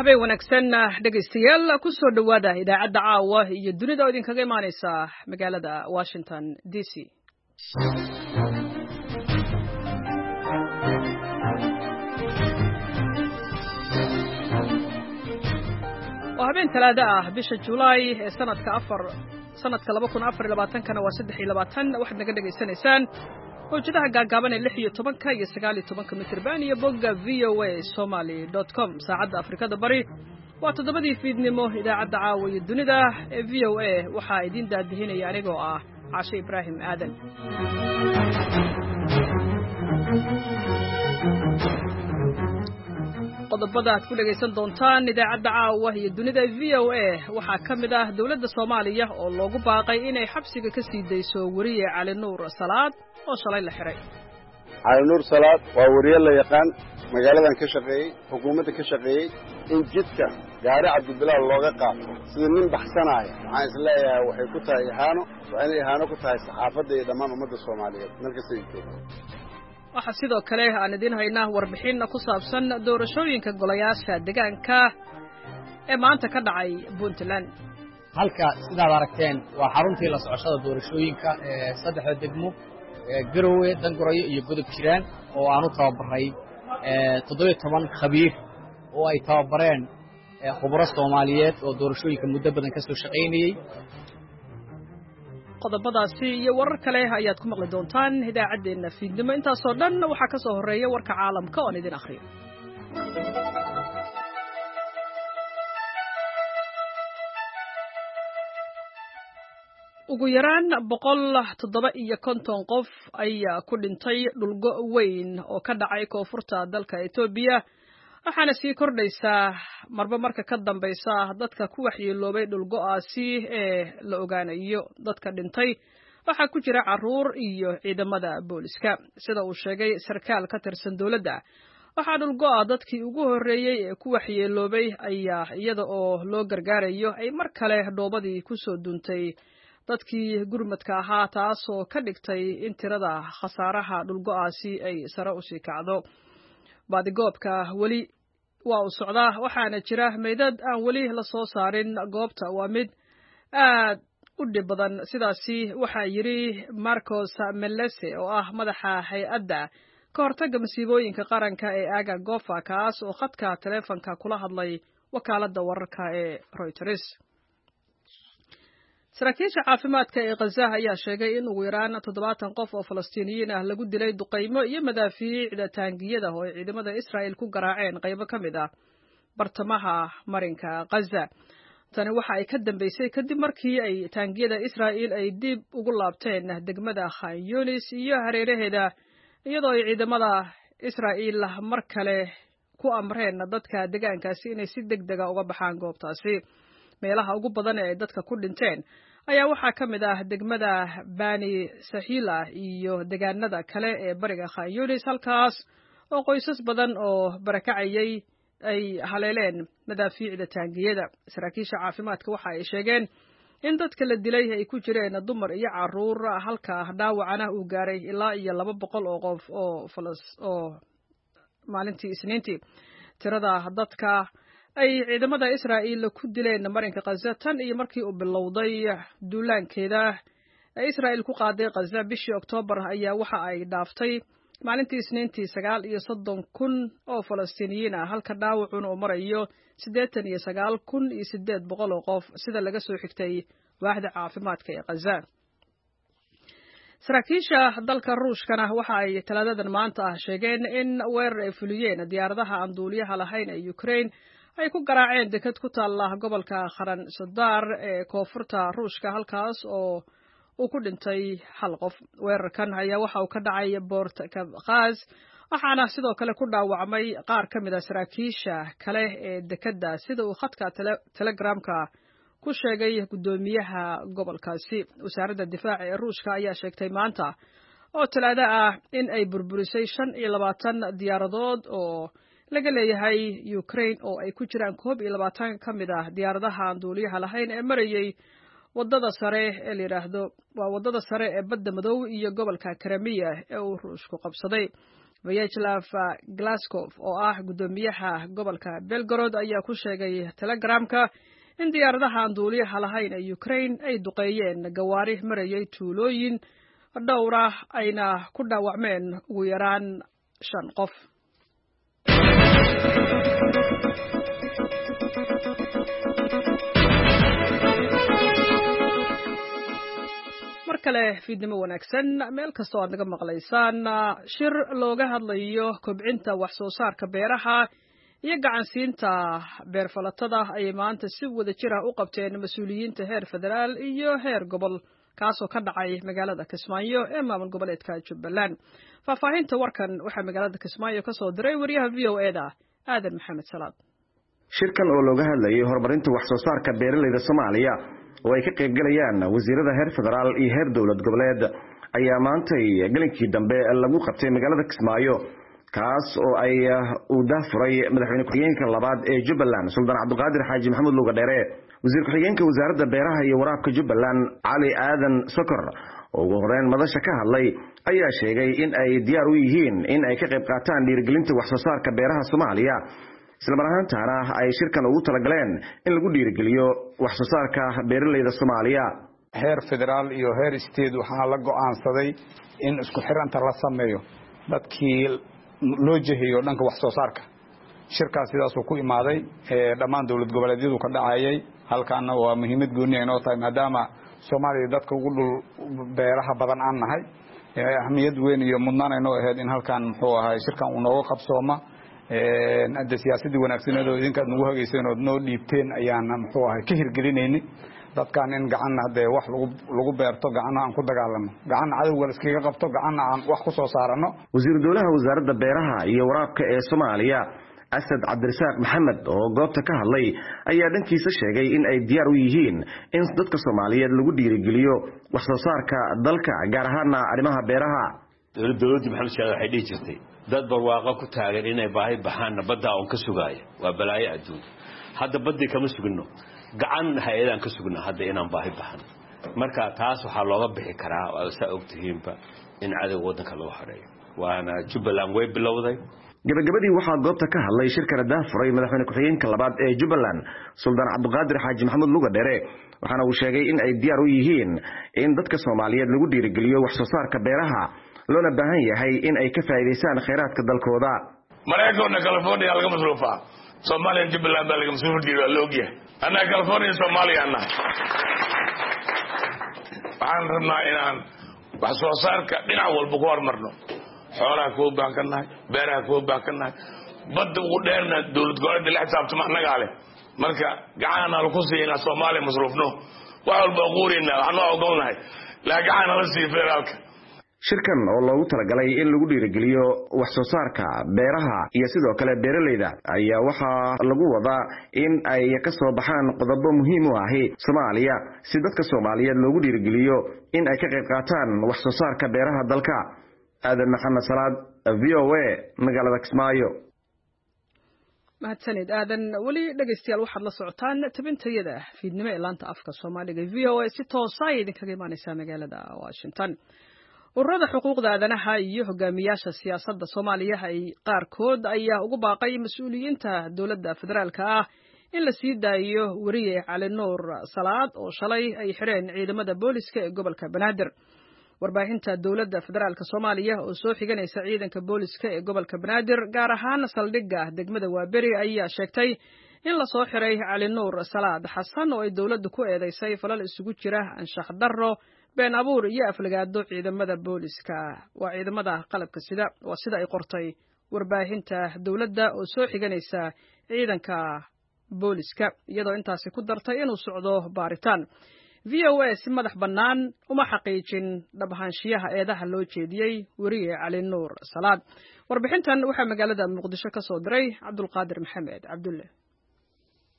habeen wanaagsan dhegaystayaal ku soo dhawaada idaacadda caawa iyo dunida oo idinkaga imaanaysa magaalada Washington DC. waa habeen talaado ah bisha July ee sanadka 2024 waa 23 waxaad naga dhageysanaysaan hojadaha gaagaaban ee 16 iyo 19 mitirban iyo bogga voasomali.com saacadda Afrikada Bari waa 7 fiidnimo idaacadda caawa iyo dunida ee VOA waxa idin daadihinaya anigoo ah Caashe Ibrahim Aadan. qodobada aad ku dhageysan doontaan idaacadda caawa iyo dunida VOA waxaa ka mid ah dawladda Soomaaliya oo loogu baaqay inay xabsiga ka sii dayso wariye Cali Nuur Salaad oo shalay la xiray. Cali Nuur Salaad waa wariye la yaqaan magaaladan ka shaqeeyay xukuumadda ka shaqeeyay in jidka gaari Cabdibilaal looga qaato sida nin baxsanaya waxaan isleeyahay waxay ku tahay ihaano ku tahay saxaafadda iyo dhammaan ummadda Soomaaliyeed marka ay joogto. waxa sidoo kale aan idin haynaa warbixin ku saabsan doorashooyinka golayaasha deegaanka ee maanta ka dhacay Puntland. halka sidaad aragteen waa xaruntii la socoshada doorashooyinka ee saddexda degmo Garowe, Dangoroyo iyo Godob Jiraan oo aanu tababaray 17 khabiir oo ay tababareen khubaro Soomaaliyeed oo doorashooyinka muddo badan ka soo shaqeynayay. qodobadaasi iyo warar kale ayaad ku maqli doontaan idaacadeena fiidnimo intaas oo dhan waxa ka soo horeeya warka caalamka oo idin akhriyo. ugu yaraan 157 qof ayaa ku dhintay dhulgo weyn oo ka dhacay koonfurta dalka Itoobiya waxaana sii kordhaysaa marba marka ka dambaysa dadka ku waxyeeloobay dhulgo'aasi ee la ogaanayo. dadka dhintay waxaa ku jira caruur iyo ciidamada booliska sida uu sheegay sarkaal ka tirsan dawladda. waxaa dhulgo'a dadkii ugu horeeyay ee ku waxyeeloobay ayaa iyada oo loo gargaarayo ay mar kale dhoobadii ku soo duuntay dadkii gurmadka ahaa taasoo ka dhigtay in tirada khasaaraha dhulgo'aasi ay sare u sii kacdo. baadigoobka weli waa u socdaa waxaana jira meydad aan weli la soo saarin goobta waa mid aad u dhib badan sidaasi waxaa yiri Marcos Melese oo ah madaxa hay'adda ka hortagga masiibooyinka qaranka ee Aga Gofa kaas oo khadka taleefanka kula hadlay wakaaladda wararka ee Reuters. saraakiisha caafimaadka ee Gaza ayaa sheegay in ugu yaraan 70 qof oo Falastiiniyiin ah lagu dilay duqeymo iyo madaafiicda taangiyada oo ciidamada Israa'iil ku garaaceen qaybo ka mid ah bartamaha marinka Gaza. tani waxa ay ka dambeysay kadib markii ay taangiyada Israa'iil ay dib ugu laabteen degmada Khan Yunis iyo hareeraheeda iyadoo ay ciidamada Israa'iil mar kale ku amreen dadka deegaankaasi inay si degdeg ah uga baxaan goobtaasi. meelaha ugu badan ee dadka ku dhinteen ayaa waxaa ka mid ah degmada Bani Sahila iyo deegaanada kale ee bariga Khan Yunis halkaas oo qoysas badan oo barakacayay ay haleeleen madaafiicda taangiyada. saraakiisha caafimaadka waxa ay sheegeen in dadka la dilay ay ku jireen dumar iyo caruur halka dhaawacana uu gaaray ilaa iyo 200 oo qof oo maalintii Isniintii. tirada dadka ay ciidamada Israa'iil ku dileen marinka Gaza tan iyo markii uu bilowday duulaankeeda ee Israa'iil ku qaaday Gaza bishii Oktoobar ayaa waxa ay dhaaftay maalintii Isniintii 39,000 oo Falastiiniyiin ah halka dhaawacuna uu marayo 89,800 oo qof sida laga soo xigtay waaxda caafimaadka ee Gaza. saraakiisha dalka Ruushkana waxa ay talaadadan maanta sheegeen in weerar ay fuliyeen diyaaradaha aan duuliyaha lahayn ee Ukraine ay ku garaaceen dekad ku taala gobolka Kharan Sodar ee koonfurta Ruushka halkaas oo uu ku dhintay hal qof. weerarkan ayaa waxa uu ka dhacay Port Kavkaz waxaana sidoo kale ku dhaawacmay qaar ka mid ah saraakiisha kale ee dekadda sida uu khadka Telegramka ku sheegay gudoomiyaha gobolkaasi. wasaaradda difaaca ee Ruushka ayaa sheegtay maanta oo talaado ah in ay burburisay 25 diyaaradood oo laga leeyahay Ukraine oo ay ku jiraan 21 ka mid ah diyaaradaha aan duuliyaha lahayn ee marayay wadada sare ee la yiraahdo waa wadada sare ee badda madow iyo gobolka Crimea ee uu Ruushku qabsaday. Vyacheslav Glasgow oo ah gudoomiyaha gobolka Belgorod ayaa ku sheegay Telegramka in diyaaradaha aan duuliyaha lahayn ee Ukraine ay duqeeyeen gawaari marayay tuulooyin dhowr ah ayna ku dhaawacmeen ugu yaraan 5 qof. markale fiidnimo wanaagsan meel kasta oo aad naga maqlaysaan shir looga hadlayo kobcinta wax soo saarka beeraha iyo gacansiinta beerfalatada ay maanta si wada jir ah u qabteen mas'uuliyiinta heer federaal iyo heer gobol kaasoo ka dhacay magaalada Kismaayo ee maamul goboleedka Jubbaland. faahfaahinta warkan waxaa magaalada Kismaayo ka soo diray wariyaha VOA-da Aadan Maxamed Salaad. shirkan oo looga hadlayay horumarinta wax soo saarka beeralayda Soomaaliya oo ay ka qayb galayaan wasiirada heer federaal iyo heer dawlad goboleed ayaa maanta galinkii dambe lagu qabtay magaalada Kismaayo kaas oo ay u daafuray madaxweyne ku-xigeenka labaad ee Jubbaland Sultan Cabdiqaadir Xaaji Maxamuud Luga Dheere. wasiir ku-xigeenka wasaaradda beeraha iyo waraabka Jubbaland Cali Aadan Sokor oo ugu horreyn madasha ka hadlay ayaa sheegay in ay diyaar u yihiin in ay ka qayb qaataan dhiirigelinta wax soo saarka beeraha Soomaaliya isla mar ahaantaana ay shirkan ugu talagaleen in lagu dhiirigeliyo wax soo saarka beeralayda Soomaaliya. heer federaal iyo heer state waxaa la go'aansaday in isku xiranta la sameeyo dadkii loo jeehiyo dhanka wax soo saarka. shirkaas sidaas uu ku imaaday dhammaan dawlad goboleedyadu ka dhacayay halkaana waa muhiimad gooni ah oo tahay maadaama Soomaaliya dadka ugu dhul beeraha badan aan nahay ahmiyad weyn iyo mudnaan ay noo ahayd in halkan muxuu ahay shirkan uu nooga qabsooma hadda siyaasadii wanaagsaneed oo idinka nagu hageyseen oo noo dhiibteen ayaan muxuu ahay ka hirgelinayni dadkan in gacan hadda wax lagu beerto gacan aan ku dagaalano gacan cadawga iskaga qabto gacan aan wax ku soo saarano. wasiir dawlaha wasaaradda beeraha iyo waraabka ee Soomaaliya Asad Cabdirasaaq Maxamed oo goobta ka hadlay ayaa dhankiisa sheegay in ay diyaar u yihiin in dadka Soomaaliyeed lagu dhiirigeliyo wax soo saarka dalka gaar ahaan arrimaha beeraha. dawladda maxamed sheekh waxay dhigi jirtay dad barwaaqo ku taagan inay baahi baxaan badda oo ka sugaaya waa balaayo adduun. hadda baddi kama sugno gacan hay'adaan ka sugna hadda inaan baahi baxan marka taas waxa looga bixi karaa oo sa ogtihiinba in cadow wadanka loo xareeyo waana Jubbaland way bilowday. gabagabadii waxaa goobta ka hadlay shirka daafuray madaxweyne ku-xigeenka labaad ee Jubbaland Sultan Cabdiqaadir Xaaji Maxamuud Luga Dheere waxaana uu sheegay in ay diyaar u yihiin in dadka Soomaaliyeed lagu dhiirigeliyo wax soo saarka beeraha loona baahan yahay in ay ka faa'iideystaan kheyraadka dalkooda. Mareykanka California laga masruufaa Soomaaliya Jubbaland baa laga masruufaa loogiya ana California Soomaaliya ana waxaan rabnaa inaan wax soo saarka dhinac walba ku hormarno xoolaha ku baankanahay beeraha ku baankanahay badda ugu dheerna dawlad goboleedka la xisaabtama annaga leh marka gacanna la ku siina Soomaaliya masruufno wax walba quurina waxaan u ogolnahay la gacanna la sii federaalka. shirkan oo loogu talagalay in lagu dhiirigeliyo wax soo saarka beeraha iyo sidoo kale beeralayda ayaa waxaa lagu wadaa in ay ka soo baxaan qodobo muhiim u ah Soomaaliya si dadka Soomaaliyeed loogu dhiirigeliyo in ay ka qayb qaataan wax soo saarka beeraha dalka. Aadan Maxamed Salaad VOA magaalada Kismaayo. mahadsanid aadan. weli dhageystayaal waxaad la socotaan tabintayada fiidnimo ee laanta afka Soomaaliga VOA si toos ah idinkaga imaanaysa magaalada Washington. ururada xuquuqda aadanaha iyo hogaamiyaasha siyaasadda Soomaaliya ay qaarkood ayaa ugu baaqay mas'uuliyiinta dawladda federaalka ah in la sii daayo wariye Cali Nuur Salaad oo shalay ay xireen ciidamada booliska ee gobolka Banaadir. warbaahinta dawladda federaalka Soomaaliya oo soo xiganaysa ciidanka booliska ee gobolka Banaadir gaar ahaan saldhigga degmada Waaberi ayaa sheegtay in la soo xiray Cali Nuur Salaad Xasan oo ay dawladdu ku eedeysay falal isugu jira anshax darro been abuur iyo aflagaado ciidamada booliska waa ciidamada qalabka sida waa sida ay qortay warbaahinta dawladda oo soo xiganaysa ciidanka booliska iyadoo intaasi ku dartay inuu socdo baaritaan. VOA si madax bannaan uma xaqiijin dhabahaanshiyaha eedaha loo jeediyey wariye Cali Nuur Salaad. warbixintan waxaa magaalada Muqdisho ka soo diray Cabdulqaadir Maxamed Cabdulle.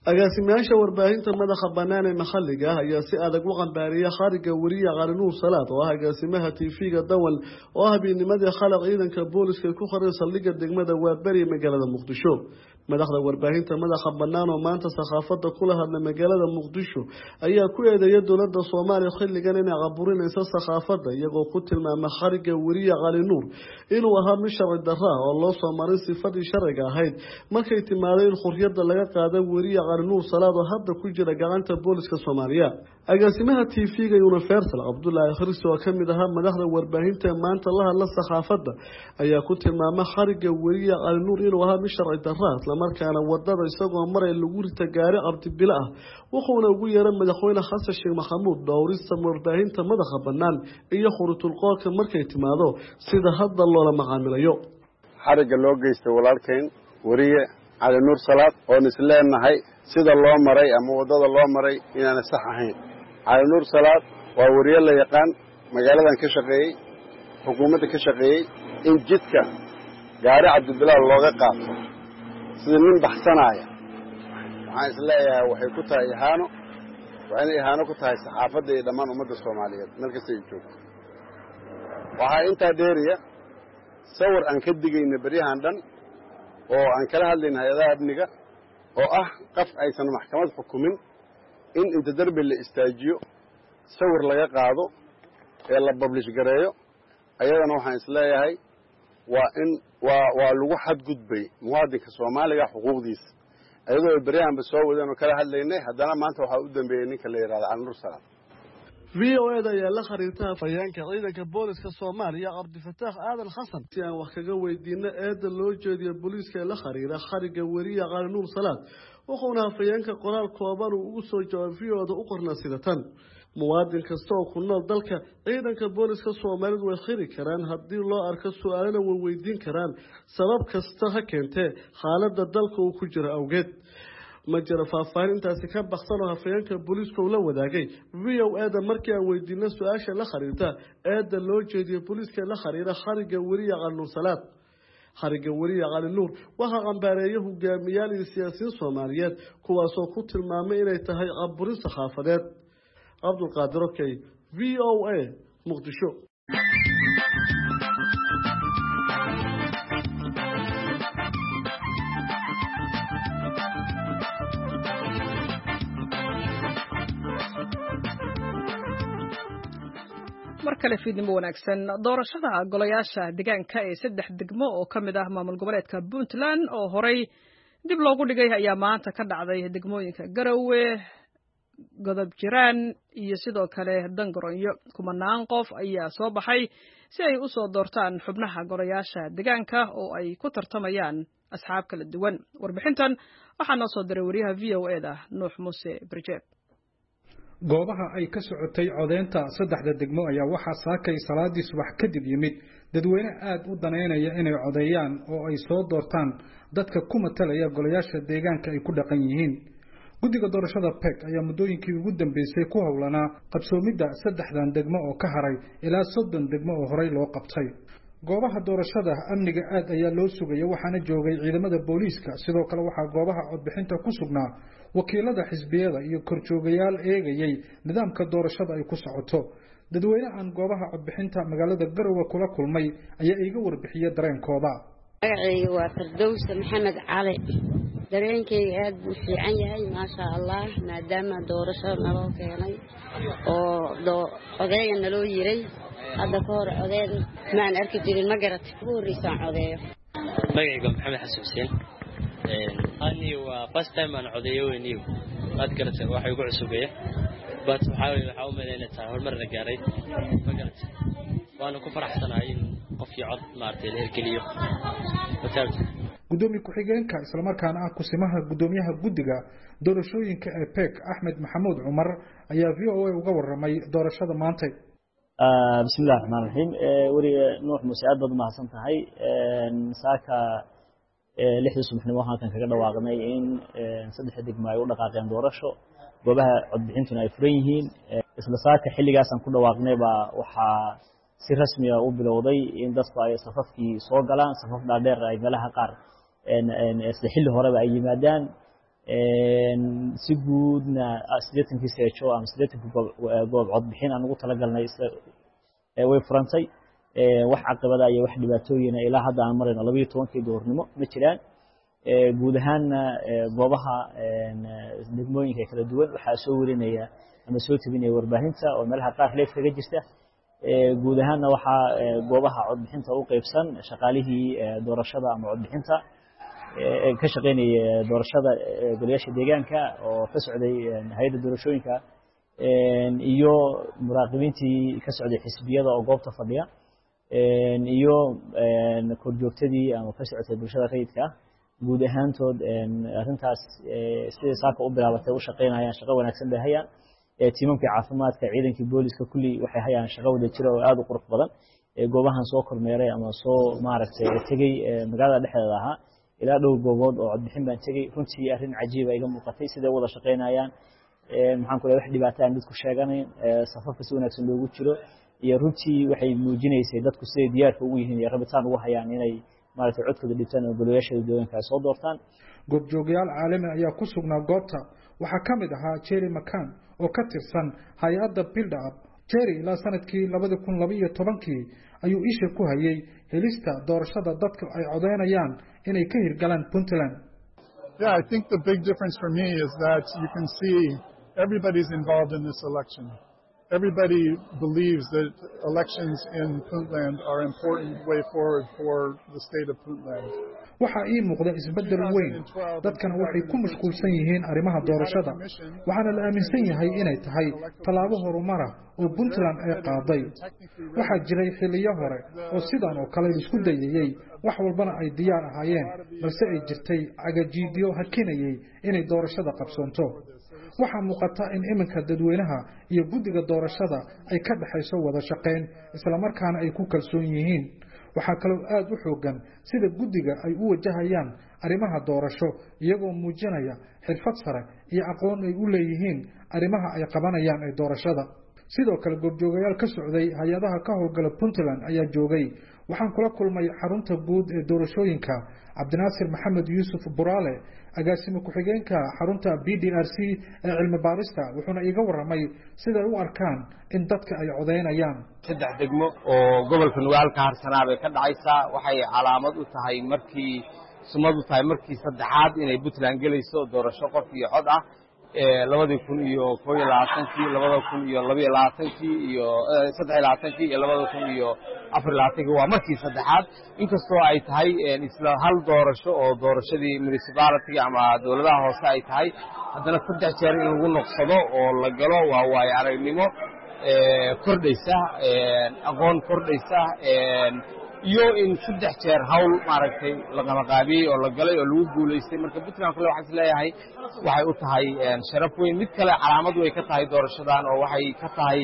agaasimayaasha warbaahinta madaxa bannaan ee maxalliga ah ayaa si adag u qambaariyay khariga wariye Cali Nuur Salaad oo ah agaasimaha TV-ga Dawal oo habeennimadii khalaq ciidanka booliska ku qoray saldhigga degmada Waabari magaalada Muqdisho madaxda warbaahinta madaxa bannaan oo maanta saxaafadda kula hadlay magaalada Muqdisho ayaa ku eedeeyay dowladda Soomaaliya xilligan inay caburinayso saxaafadda iyagoo ku tilmaamay khariga wariye Cali Nuur inuu ahaa mid sharci darro ah oo loo soo maray sifadii sharciga ahayd markay timaadeen xurriyadda laga qaaday wariye Nuur Salaad oo hadda ku jira gacanta booliska Soomaaliya agaasimaha TV-ga Universal Abdullaahi Khirsi oo kamid ahaa madaxda warbaahinta maanta la hadla saxaafadda ayaa ku tilmaamay khariga wariye Cali Nuur inuu ahaa mid sharci darro ah isla markaana wadada isagoo maray lagu rita gaari Cabdibile ah wuxuuna ugu yeeray madaxweyne Xasan Sheekh Maxamuud dhowrista warbaahinta madaxa bannaan iyo khuritul qoolka markay timaado sida hadda loola macaamilayo xariga loo geystay walaalkeen wariye Cali Nuur Salaad oo isleenahay sida loo maray ama wadada loo maray inaan sax ahayn Cali Nuur Salaad waa wariye la yaqaan magaaladan ka shaqeeyay xukuumadda ka shaqeeyay in jidka gaari Cabdibile looga qaato sida nin baxsanaya waxaan isleeyahay waxay ku tahay ihaano waa inay ihaano ku tahay saxaafadda iyo dhammaan ummadda Soomaaliyeed meel kasta ay joogto waxaa intaa dheeriya sawir aan ka digayna baryahan dhan oo aan kala hadlayna hay'adaha amniga oo ah qaf aysan maxkamad xukumin in inta darbi la istaajiyo sawir laga qaado ee la publish gareeyo ayadana waxaan isleeyahay waa lagu xadgudbay muwaadinka Soomaaliga xuquuqdiisa ayadoo baryahanba soo wadeen oo kala hadlaynay haddana maanta waxaa u dambeeyay ninka la yiraahdo Cali Nuur Salaad VOA-da ayaa la xiriirtay afhayeenka ciidanka booliska Soomaaliya Cabdifataax Aadan Xasan si aan wax kaga weydiino eedda loo jeediyo booliska la xiriira khariga wariye Cali Nuur Salaad wuxuuna afhayeenka qoraal kooban ugu soo jawaabay VOA-da u qornaa sida tan muwaadin kasta oo ku nool dalka ciidanka booliska Soomaaliyeed way xiri karaan haddii loo arko su'aalana way weydiin karaan sabab kasta ha keentee xaaladda dalka uu ku jiro awgeed ma jira faahfaahintaasi ka baxsan oo hafayeenka booliska uu la wadaagay VOA-da markii aan weydiinay su'aasha la xiriirta eedda loo jeediyo booliska la xiriira khariga wariye Cali Nuur Salaad khariga wariye Cali Nuur waxa qambaareeyay hogaamiyaal iyo siyaasiyiin Soomaaliyeed kuwaasoo ku tilmaamay inay tahay caburin saxaafadeed Abdulqaadir Okey VOA Muqdisho markale fiidnimo wanaagsan doorashada golayaasha deegaanka ee 3 degmo oo kamid ah maamul goboleedka Puntland oo horay dib loogu dhigay ayaa maanta ka dhacday degmooyinka Garowe Godob Jiraan iyo sidoo kale Dangaroyo kumanaan qof ayaa soo baxay si ay u soo doortaan xubnaha golayaasha deegaanka oo ay ku tartamayaan asxaab kala duwan warbixintan waxaa noo soo diray wariyaha VOA-da Nuux Muuse Barjeeb goobaha ay ka socotay codeynta 3 degmo ayaa waxa saakay salaadii subax kadib yimid dadweyne aad u daneynaya inay codeeyaan oo ay soo doortaan dadka ku matalaya golayaasha deegaanka ay ku dhaqan yihiin guddiga doorashada PEC ayaa muddooyinkii ugu dambeysay ku howlanaa qabsoomidda 3 degmo oo ka haray ilaa 30 degmo oo horey loo qabtay goobaha doorashada amniga aad ayaa loo sugay waxaana joogay ciidamada booliiska sidoo kale waxa goobaha codbixinta ku sugnaa wakiilada xisbiyada iyo korjoogayaal eegayay nidaamka doorashada ay ku socoto dadweyne aan goobaha codbixinta magaalada Garowe kula kulmay ayaa iga warbixiyay dareenkooda magacaygu waa Firdaws Maxamed Cali dareenkayga aad buu fiican yahay ma sha Allah maadaama doorashada naloo keenay oo odayaga naloo yiray hadda ka hor odayd maan arki jirin ma garat ugu horeysaan codeeyo magacaygu Maxamed Xasan Xuseen ani waa first time aan codeeyo weyniyo aad garatay waxa ugu cusubay bad waxa u maleynaa horumar la gaaray ma garat waana ku faraxsanahay in qofkii cod maartay la hirgeliyo gudoomiye ku-xigeenka isla markaana ah kusimaha gudoomiyaha guddiga doorashooyinka ee PEC Axmed Maxamuud Cumar ayaa VOA uga waramay doorashada maanta bismillaahir rahmaanir rahiim wariye Nuux Muuse aad baad mahadsan tahay saaka 6 subaxnimo halkan kaga dhawaaqnay in 3 degmo ay u dhaqaaqeen doorasho goobaha codbixintuna ay furan yihiin isla saaka xilligaas aan ku dhawaaqnay baa waxa si rasmi ah u bilowday in dadku ay safafkii soo galaan safaf dhaadheer ay meelaha qaar isla xilli horeba ay yimaadaan si guudna 80 seejo ama 80 goob cod bixin aan ugu talagalnay way furantay wax caqabada iyo wax dhibaatooyin ilaa hadda aan marayno 12 duurnimo ma jiraan guud ahaan goobaha degmooyinka kala duwan waxa soo warinaya ama soo tabinaya warbaahinta oo meelaha qaar leef kaga jirta guud ahaan waxa goobaha cod bixinta u qaybsan shaqaalihii doorashada ama cod bixinta ka shaqeynaya doorashada golayaasha deegaanka oo ka socday hay'adda doorashooyinka iyo muraaqibiintii ka socday xisbiyada oo goobta fadhiya iyo korjoogtadii ama ka socotay bulshada rayidka guud ahaantood arrintaas sida saaka u bilaabatay u shaqeynayaan shaqo wanaagsan bay hayaan tiimamka caafimaadka ciidankii booliska kulli waxay hayaan shaqo wada jira oo aad u qurux badan goobahan soo kormeeray ama soo maaragtay tegay magaalada dhexdeeda ahaa ilaa dhowr goobood oo codbixin baan tegay runtii arrin cajiib ah iga muuqatay sida wada shaqeynayaan maxaan ku leeyahay wax dhibaato aan dadku sheeganayn safafka si wanaagsan loogu jiro iyo runtii waxay muujinaysay dadku siday diyaarka ugu yihiin iyo rabitaan ugu hayaan inay maaragtay codkooda dhibtaan oo golayaasha deegaanka ay soo doortaan goobjoogayaal caalami ayaa ku sugnaa goobta waxaa ka mid ahaa Jerry McCann oo ka tirsan hay'adda Build Up Jerry ilaa sanadkii 2012 ayuu isha ku hayay helista doorashada dadka ay codeynayaan inay ka hirgalaan Puntland. Yeah, I think the big difference for me is that you can see everybody's involved in this election. Everybody believes that elections in Puntland are an important way forward for the state of Puntland. waxa ii muuqda isbedel weyn dadkana waxay ku mashquulsan yihiin arrimaha doorashada waxaana la aaminsan yahay inay tahay talaabo horumar ah oo Puntland ay qaaday waxa jiray xilliyo hore oo sidan oo kale isku dayayay wax walbana ay diyaar ahaayeen balse ay jirtay cagajiidyo hakinayay inay doorashada qabsanto waxa muuqata in iminka dadweynaha iyo guddiga doorashada ay ka dhaxayso wada shaqeyn isla markaana ay ku kalsoon yihiin waxa kale oo aad u xoogan sida guddiga ay u wajahayaan arrimaha doorasho iyagoo muujinaya xirfad sare iyo aqoon ay u leeyihiin arrimaha ay qabanayaan ee doorashada sidoo kale goobjoogayaal ka socday hay'adaha ka howlgala Puntland ayaa joogay waxaan kula kulmay xarunta guud ee doorashooyinka Cabdinaasir Maxamed Yuusuf Buraale agaasimo ku-xigeenka xarunta BDRC ee cilmi baarista wuxuuna iga waramay sida ay u arkaan in dadka ay codeynayaan saddex degmo oo gobolka Nugaal ka harsanaa bay ka dhacaysaa waxay calaamad u tahay markii sumad u tahay markii saddexaad inay Puntland galayso doorasho qof iyo cod ah 2021 iyo 2022 iyo 2023 iyo 2024 waa markii saddexaad inkastoo ay tahay isla hal doorasho oo doorashadii municipality ama dawladaha hoose ay tahay haddana saddex jeer in lagu noqsado oo la galo waa waay aragnimo kordhaysa aqoon kordhaysa iyo in saddex jeer hawl maaragtay la qabanqaabiyey oo la galay oo lagu guulaystay marka Puntland kale waxaan isleeyahay waxay u tahay sharaf weyn mid kale calaamad way ka tahay doorashadan oo waxay ka tahay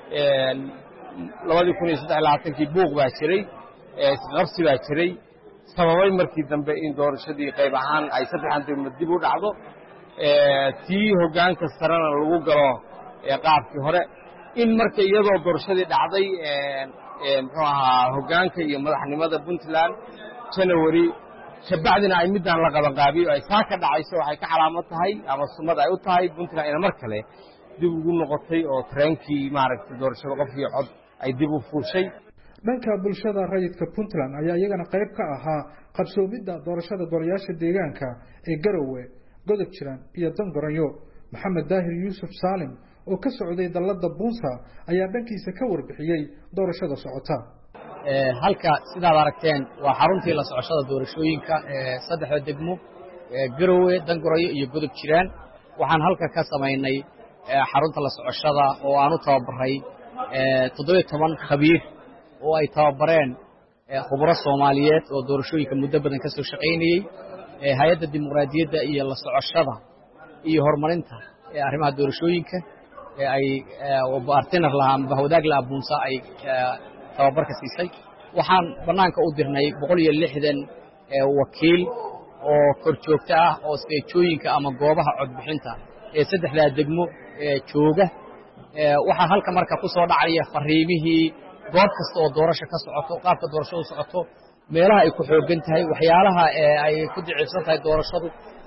2023 buuq baa jiray isqabsi baa jiray sababay markii dambe in doorashadii qayb ahaan ay saddexan dib u dhacdo tii hoggaanka sarana lagu galo qaabkii hore in marka iyadoo doorashadii dhacday muxuu ahaa hoggaanka iyo madaxnimada Puntland January kabacdina ay midaan la qabanqaabiyo ay saa ka dhacayso waxay ka calaamad tahay ama sumad ay u tahay Puntland in mar kale dib ugu noqotay oo treenkii maaragtay doorashada qof iyo cod ay dib u fuushay dhanka bulshada rayidka Puntland ayaa iyagana qayb ka ahaa qabsoomidda doorashada golayaasha deegaanka ee Garowe Godob Jiran iyo Dangorayo Maxamed Daahir Yuusuf Saalim oo ka socday dalada Bunsa ayaa dhankiisa ka warbixiyay doorashada socota halka sidaad aragteen waa xaruntii la socoshada doorashooyinka saddexda degmo Garowe Dangorayo iyo Godob Jiran waxaan halka ka sameynay xarunta la socoshada oo aanu tababaray 17 khabiir oo ay tababareen khubaro Soomaaliyeed oo doorashooyinka muddo badan ka soo shaqeynayay hay'adda dimuqraadiyadda iyo la socoshada iyo horumarinta arrimaha doorashooyinka ay partner lahaan bahwadaag la Bunsa ay tababarka siisay waxaan banaanka u dirnay 160 wakiil oo kor joogta ah oo steejooyinka ama goobaha codbixinta ee saddexda degmo jooga waxa halka marka ku soo dhacaya fariimihii goob kasta oo doorasho ka socoto qaabka doorashadu socoto meelaha ay ku xoogan tahay waxyaalaha ay ku dicilsan tahay doorashadu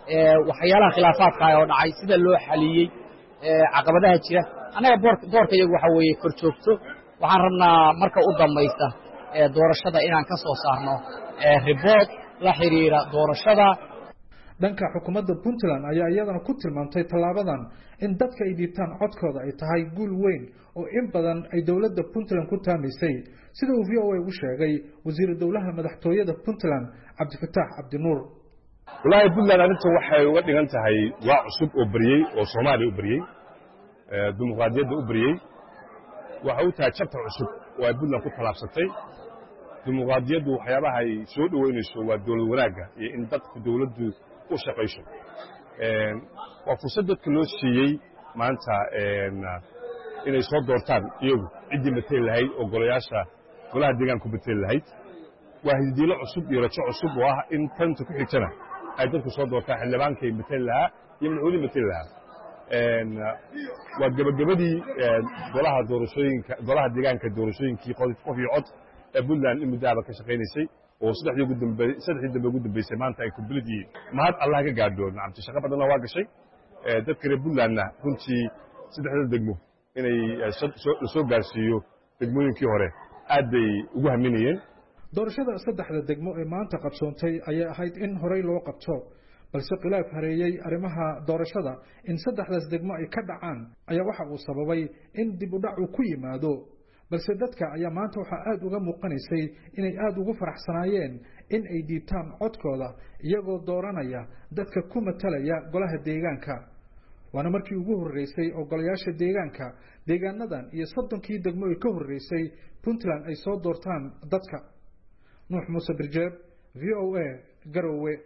waxyaalaha khilaafaadka oo dhacay sida loo xaliyey caqabadaha jira annaga doorka iyagu waxa weeye kor joogto waxaan rabnaa marka u dambaysa doorashada inaan ka soo saarno report la xiriira doorashada. dhanka xukuumadda Puntland ayaa iyadana ku tilmaantay tallaabadan in dadka ay dhiibtaan codkooda ay tahay guul weyn oo in badan ay dawladda Puntland ku taamisay sida uu VOA u sheegay wasiir dawlaha madaxtooyada Puntland Cabdifataax Cabdinuur. walahi Puntland arinta waxay uga dhigan tahay waa cusub oo bariyay oo Soomaaliya u bariyay dimuqraadiyadda u bariyay waxa uu tahay chapter cusub oo ay Puntland ku talaabsatay dimuqraadiyaddu waxyaabaha ay soo dhaweynayso waa dawlad wanaagga iyo in dadku dawladdu u shaqayso waa fursad dadka loo siiyey maanta inay soo doortaan iyagu ciddii matali lahayd oo golaha deegaanku matali lahayd waa hiddiilo cusub iyo rajo cusub oo ah in tanta ku xigtana ay dadku soo doortaan xildhibaankay matali lahaa iyo madaxweyne matali lahaa waa gabagabadii golaha deegaanka doorashooyinkii qof iyo cod ee Puntland in muddaaba ka shaqaynaysay oo saddexdii dambe ugu dambeysay maanta ay complete yihiin mahad Allah ka gaadho nacamti shaqo badanna waa gashay dadka reer Puntlandna runtii saddexda degmo inay soo gaarsiiyo degmooyinkii hore aad bay ugu haminayeen. doorashada saddexda degmo ee maanta qabsoontay ayay ahayd in horey loo qabto balse khilaaf hareeyay arrimaha doorashada in saddexdaas degmo ay ka dhacaan ayaa waxa uu sababay in dib u dhac uu ku yimaado balse dadka ayaa maanta waxa aad uga muuqanaysay inay aad ugu faraxsanaayeen in ay dhiibtaan codkooda iyagoo dooranaya dadka ku matalaya golaha deegaanka waana markii ugu horeysay oo golayaasha deegaanka deegaanadan iyo 30kii degmo ee ka horeysay Puntland ay soo doortaan dadka. Nuux Muuse Birjeeb VOA Garowe.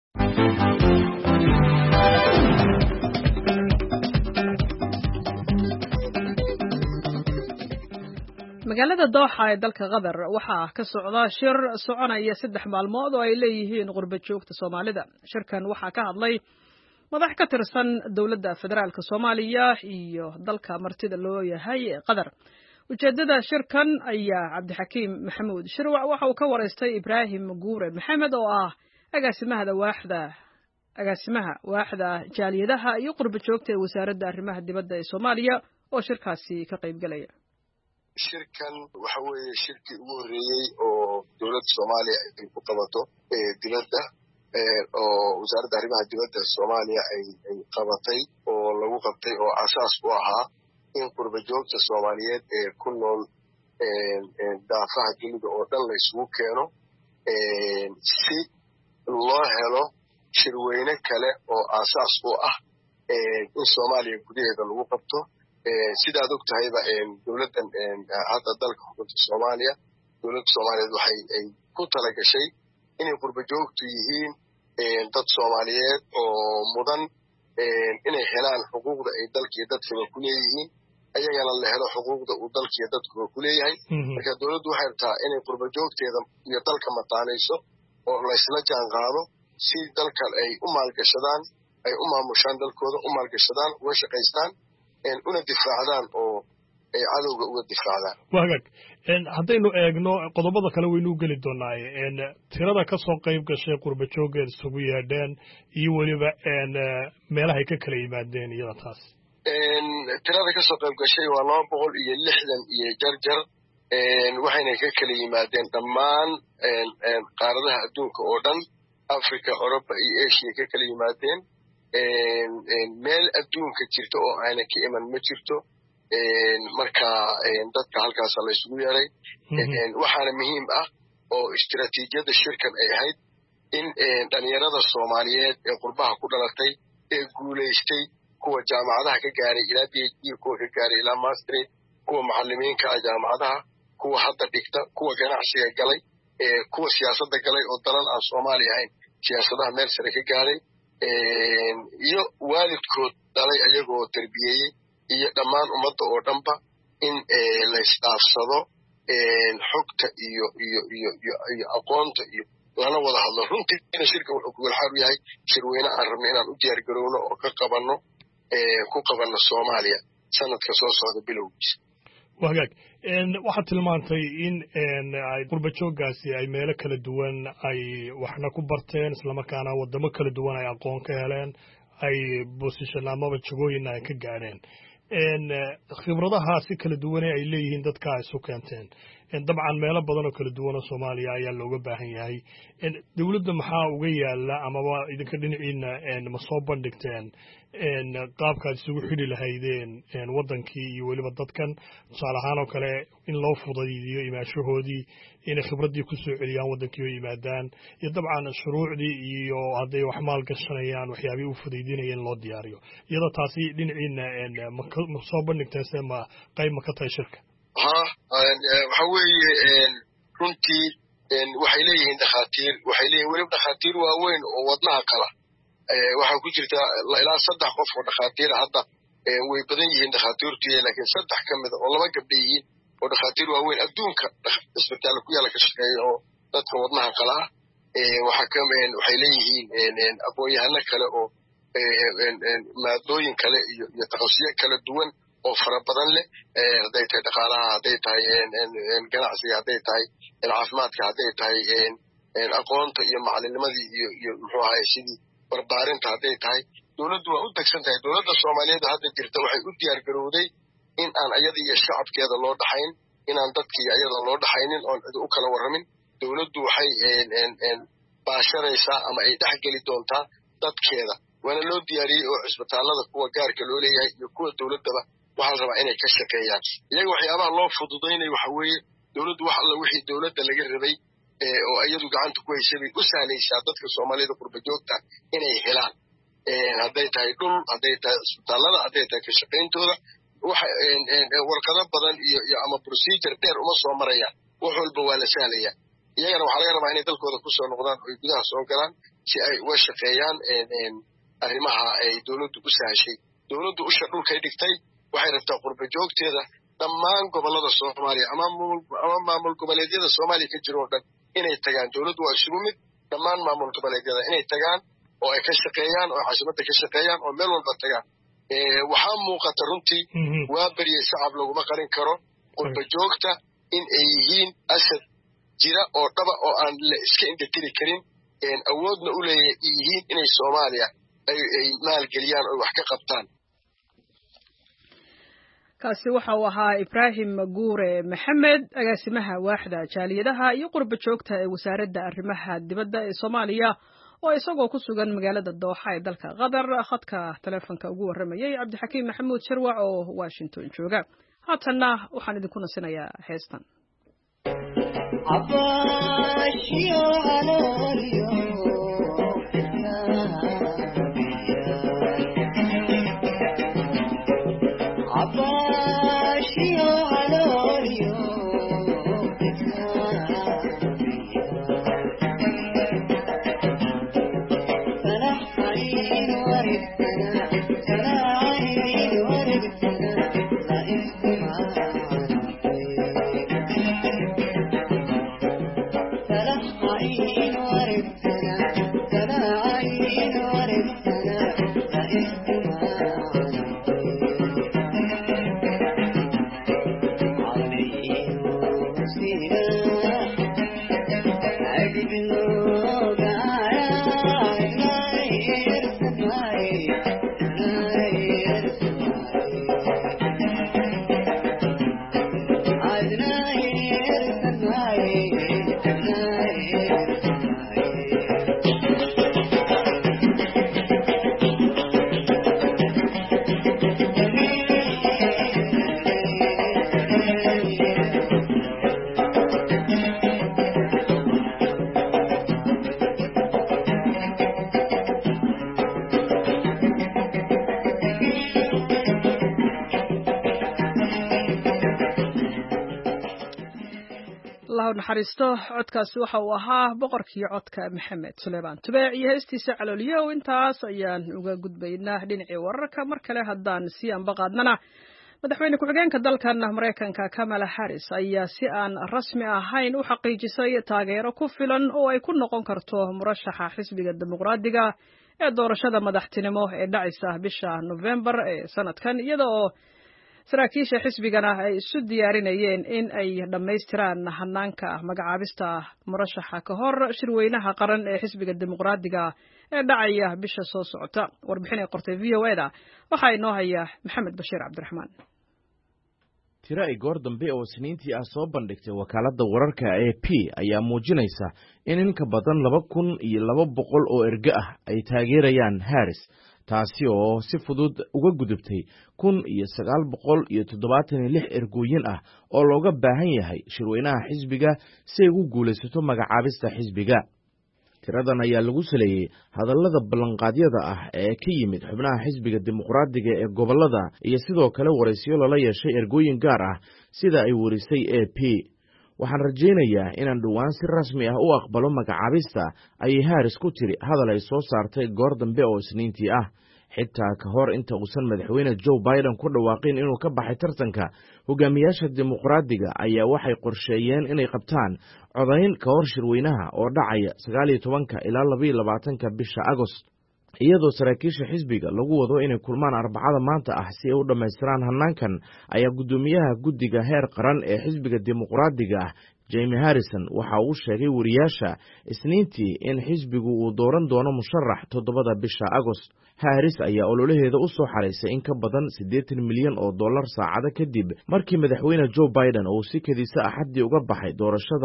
magaalada Dooxa ee dalka Qatar waxaa ka socda shir soconaya 3 maalmood oo ay leeyihiin qurba joogta Soomaalida. shirkan waxaa ka hadlay madax ka tirsan dawladda federaalka Soomaaliya iyo dalka martida loo yahay Qatar. ujeedada shirkan ayaa Cabdixakiim Maxamuud Shirwac waxa uu ka wareystay Ibraahim Guure Maxamed oo ah agaasimaha waaxda jaaliyadaha iyo qurba joogta ee wasaaradda arrimaha dibadda ee Soomaaliya oo shirkaasi ka qayb galaya. shirkan waxa weeye shirkii ugu horeeyay oo dawladda Soomaaliya ay ku qabato dibadda oo wasaaradda arrimaha dibadda Soomaaliya ay qabatay oo lagu qabtay oo asaas u ahaa in qurba joogta Soomaaliyeed ee ku nool daafaha dunida oo dhan la isugu keeno si loo helo shirweyne kale oo asaas u ah in Soomaaliya gudaheeda lagu qabto. sidaad og tahayba dawladdan hadda dalka xukunta Soomaaliya dawladda Soomaaliyeed waxay ku tala gashay inay qurba joogtu yihiin dad Soomaaliyeed oo mudan inay helaan xuquuqda ay dalkiiyo dadkaba ku leeyihiin ayagana la helo xuquuqda uu dalkiiyo dadkuba ku leeyahay. marka dawladdu waxay rabtaa inay qurba joogteeda iyo dalka mataanayso oo la isla jaan qaado si dalkan ay u maalgashadaan ay u maamushaan dalkooda u maalgashadaan uga shaqaystaan una difaacdaan oo ay cadowga uga difaacdaan. wagaag haddaynu eegno qodobada kale waynu geli doonaa tirada ka soo qayb gashay qurba jooggeed isugu yeedheen iyo weliba meelahay ka kala yimaadeen iyada taas. tirada ka soo qayb gashay waa 260 iyo jarjar waxayna ka kala yimaadeen dhammaan qaaradaha adduunka oo dhan Africa, Europa iyo Asia ka kala yimaadeen. meel adduunka jirta oo ayna ka iman ma jirto. marka dadka halkaas la isugu yeeray waxaana muhiim ah oo istiraatiijiyada shirkan ay ahayd in dhalinyarada Soomaaliyeed ee qurbaha ku dhalatay ee guuleystay kuwa jaamacadaha ka gaaray ilaa PhD kuwa ka gaaray ilaa master kuwa macallimiinka jaamacadaha kuwa hadda dhigta kuwa ganacsiga galay kuwa siyaasadda galay oo dalal aan Soomaali ahayn siyaasadaha meel sare ka gaaray iyo waalidkood dhalay ayagoo tarbiyeyey iyo dhammaan ummadda oo dhanba in la isdhaafsado xogta iyo aqoonta iyo lana wada hadlo. runtiina shirka wuxuu ku walxaar u yahay shirweyne aan rabno inaan u diyaar garowno oo ku qabanno Soomaaliya sanadka soo socda bilowgiisa. wagaag waxaad tilmaantay in ay qurba jooggaasi ay meelo kala duwan ay waxna ku barteen islamarkaana wadamo kala duwan ay aqoon ka heleen ay bosishan amaba jagooyinna ay ka gaadheen khibradaha si kala duwane ay leeyihiin dadka ay isu keenteen dabcan meelo badan oo kala duwan oo Soomaaliya ayaa looga baahan yahay dawladda maxaa uga yaala amaba idinka dhinaciina ma soo bandhigteen qaabkaad isugu xidhi lahaydeen wadankii iyo weliba dadkan tusaale ahaan oo kale in loo fududeeyo imaashahoodii inay khibradii ku soo celiyaan wadankii oo yimaadaan iyo dabcan shuruucdii iyo hadday wax maal gashanayaan waxyaabihii u fududeynayeen loo diyaariyo iyadoo taasi dhinaciina ma soo bandhigteen se ma qayb ma ka tahay shirka waxa weeye runtii waxay leeyihiin dhakhaatiir waxay leeyihiin weliba dhakhaatiir waaweyn oo wadnaha kala waxaa ku jirta ilaa 3 qof oo dhakhaatiir hadda way badan yihiin dhakhaatiirtu laakiin 3 ka mid oo 2 gabdho yihiin oo dhakhaatiir waaweyn adduunka isbitaalka ku yaala ka shaqeeya oo dadka wadnaha kala waxay leeyihiin aqoon-yahano kale oo maadooyin kale iyo takhasusyo kala duwan oo fara badan leh hadday tahay dhaqaalaha hadday tahay ganacsiga hadday tahay caafimaadka hadday tahay aqoonta iyo macalinimadii iyo muxuu ahaye sidii barbaarinta hadday tahay dowladdu waa u degsan tahay dowladda Soomaaliyeed hadda jirta waxay u diyaar garowday in aan ayada iyo shacabkeeda loo dhaxayn inaan dadkii ayada loo dhaxaynin oo cid u kala waramin dowladdu waxay baasharaysaa ama ay dhaxgeli doontaa dadkeeda waana loo diyaariyey oo isbitaalada kuwa gaarka loo leeyahay iyo kuwa dowladaba waxaa la rabaa inay ka shaqeeyaan iyaga waxyaabaha loo fududaynayo waxa weeye dowladdu wax alla wixii dowladda laga rabay oo iyadu gacanta ku haysay bay u sahlaysaa dadka Soomaalida qurba joogta inay helaan hadday tahay dhul hadday tahay isbitaalada hadday tahay ka shaqeyntooda warqado badan iyo ama procedure dheer uma soo marayaan wax walba waa la sahlaya iyagana waxaa laga rabaa inay dalkooda ku soo noqdaan oo gudaha soo galaan si ay uga shaqeeyaan arrimaha ay dowladdu u sahashay dowladdu usha dhulkay dhigtay waxay rabtaa qurba joogteeda dhammaan gobollada Soomaaliya ama maamul goboleedyada Soomaaliya ka jiro oo dhan inay tagaan dowladdu waa isugu mid dhammaan maamul goboleedyada inay tagaan oo ay ka shaqeeyaan oo caasimadda ka shaqeeyaan oo meel walba tagaan waxaa muuqata runtii waa bariyey shacab laguma qarin karo qurba joogta in ay yihiin asad jira oo dhaba oo aan la iska indhatiri karin awoodna u leeyihiin inay Soomaaliya ay maalgeliyaan oo wax ka qabtaan kaasi waxa uu ahaa Ibrahim Guure Maxamed agaasimaha waaxda jaaliyadaha iyo qurba joogta ee wasaaradda arrimaha dibadda ee Soomaaliya oo isagoo ku sugan magaalada Dooxa ee dalka Qatar khadka telefoonka ugu waramayay Cabdixakiim Maxamuud Sharwac oo Washington jooga haatana waxaan idinku nasinayaa heestan naxariisto codkaasi waxa uu ahaa boqorkii codka Maxamed Sulaymaan Tubaac iyo heestiisa calooliyo intaas ayaan uga gudbaynaa dhinacii wararka mar kale haddaan si anba qaadnana madaxweyne ku-xigeenka dalkan Mareykanka Kamala Harris ayaa si aan rasmi ahayn u xaqiijisay taageero ku filan oo ay ku noqon karto murashaxa xisbiga dimuqraadiga ee doorashada madaxtinimo ee dhacaysa bisha November ee sanadkan iyadoo saraakiisha xisbigana ay isu diyaarinayeen in ay dhammaystiraan hanaanka magacaabista murashaxa ka hor shirweynaha qaran ee xisbiga dimuqraadiga ee dhacaya bisha soo socota. warbixin ay qortay VOA-da waxaa inoo haya Maxamed Bashiir Cabdiraxmaan. tiro ay goor dambe oo Isniintii ah soo bandhigtay wakaaladda wararka AP ayaa muujinaysa in in ka badan 2,200 oo erga ah ay taageerayaan Harris, taasi oo si fudud uga gudubtay 1,976 ergooyin ah oo looga baahan yahay shirweynaha xisbiga si ay ugu guulaysato magacaabista xisbiga. tiradan ayaa lagu saleeyey hadallada ballanqaadyada ah ee ka yimid xubnaha xisbiga dimuqraadiga ee gobollada iyo sidoo kale waraysiyo lala yeeshay ergooyin gaar ah sida ay warisay AP. waxaan rajaynayaa inaan dhowaan si rasmi ah u aqbalo magacaabista, ayay Harris ku tiri hadal ay soo saartay goor dambe oo Isniintii ah. xitaa ka hor inta uusan madaxweyne Joe Biden ku dhawaaqin inuu ka baxay tartanka, hogaamiyaasha dimuqraadiga ayaa waxay qorsheeyeen inay qabtaan codayn ka hor shirweynaha oo dhacaya 19 ilaa 22 bisha Agost, iyadoo saraakiisha xisbiga lagu wado inay kulmaan Arbacada maanta ah si ay u dhammaystiraan hanaankan. ayaa guddoomiyaha guddiga heer qaran ee xisbiga dimuqraadiga ah Jamie Harrison waxa uu sheegay wariyaasha Isniintii in xisbigu uu dooran doono musharax 7 bisha Agost. Harris ayaa ololaheeda u soo xaraysay in ka badan $80 milyan saacado kadib markii madaxweyne Joe Biden uu si kadisa Axaddii uga baxay doorashada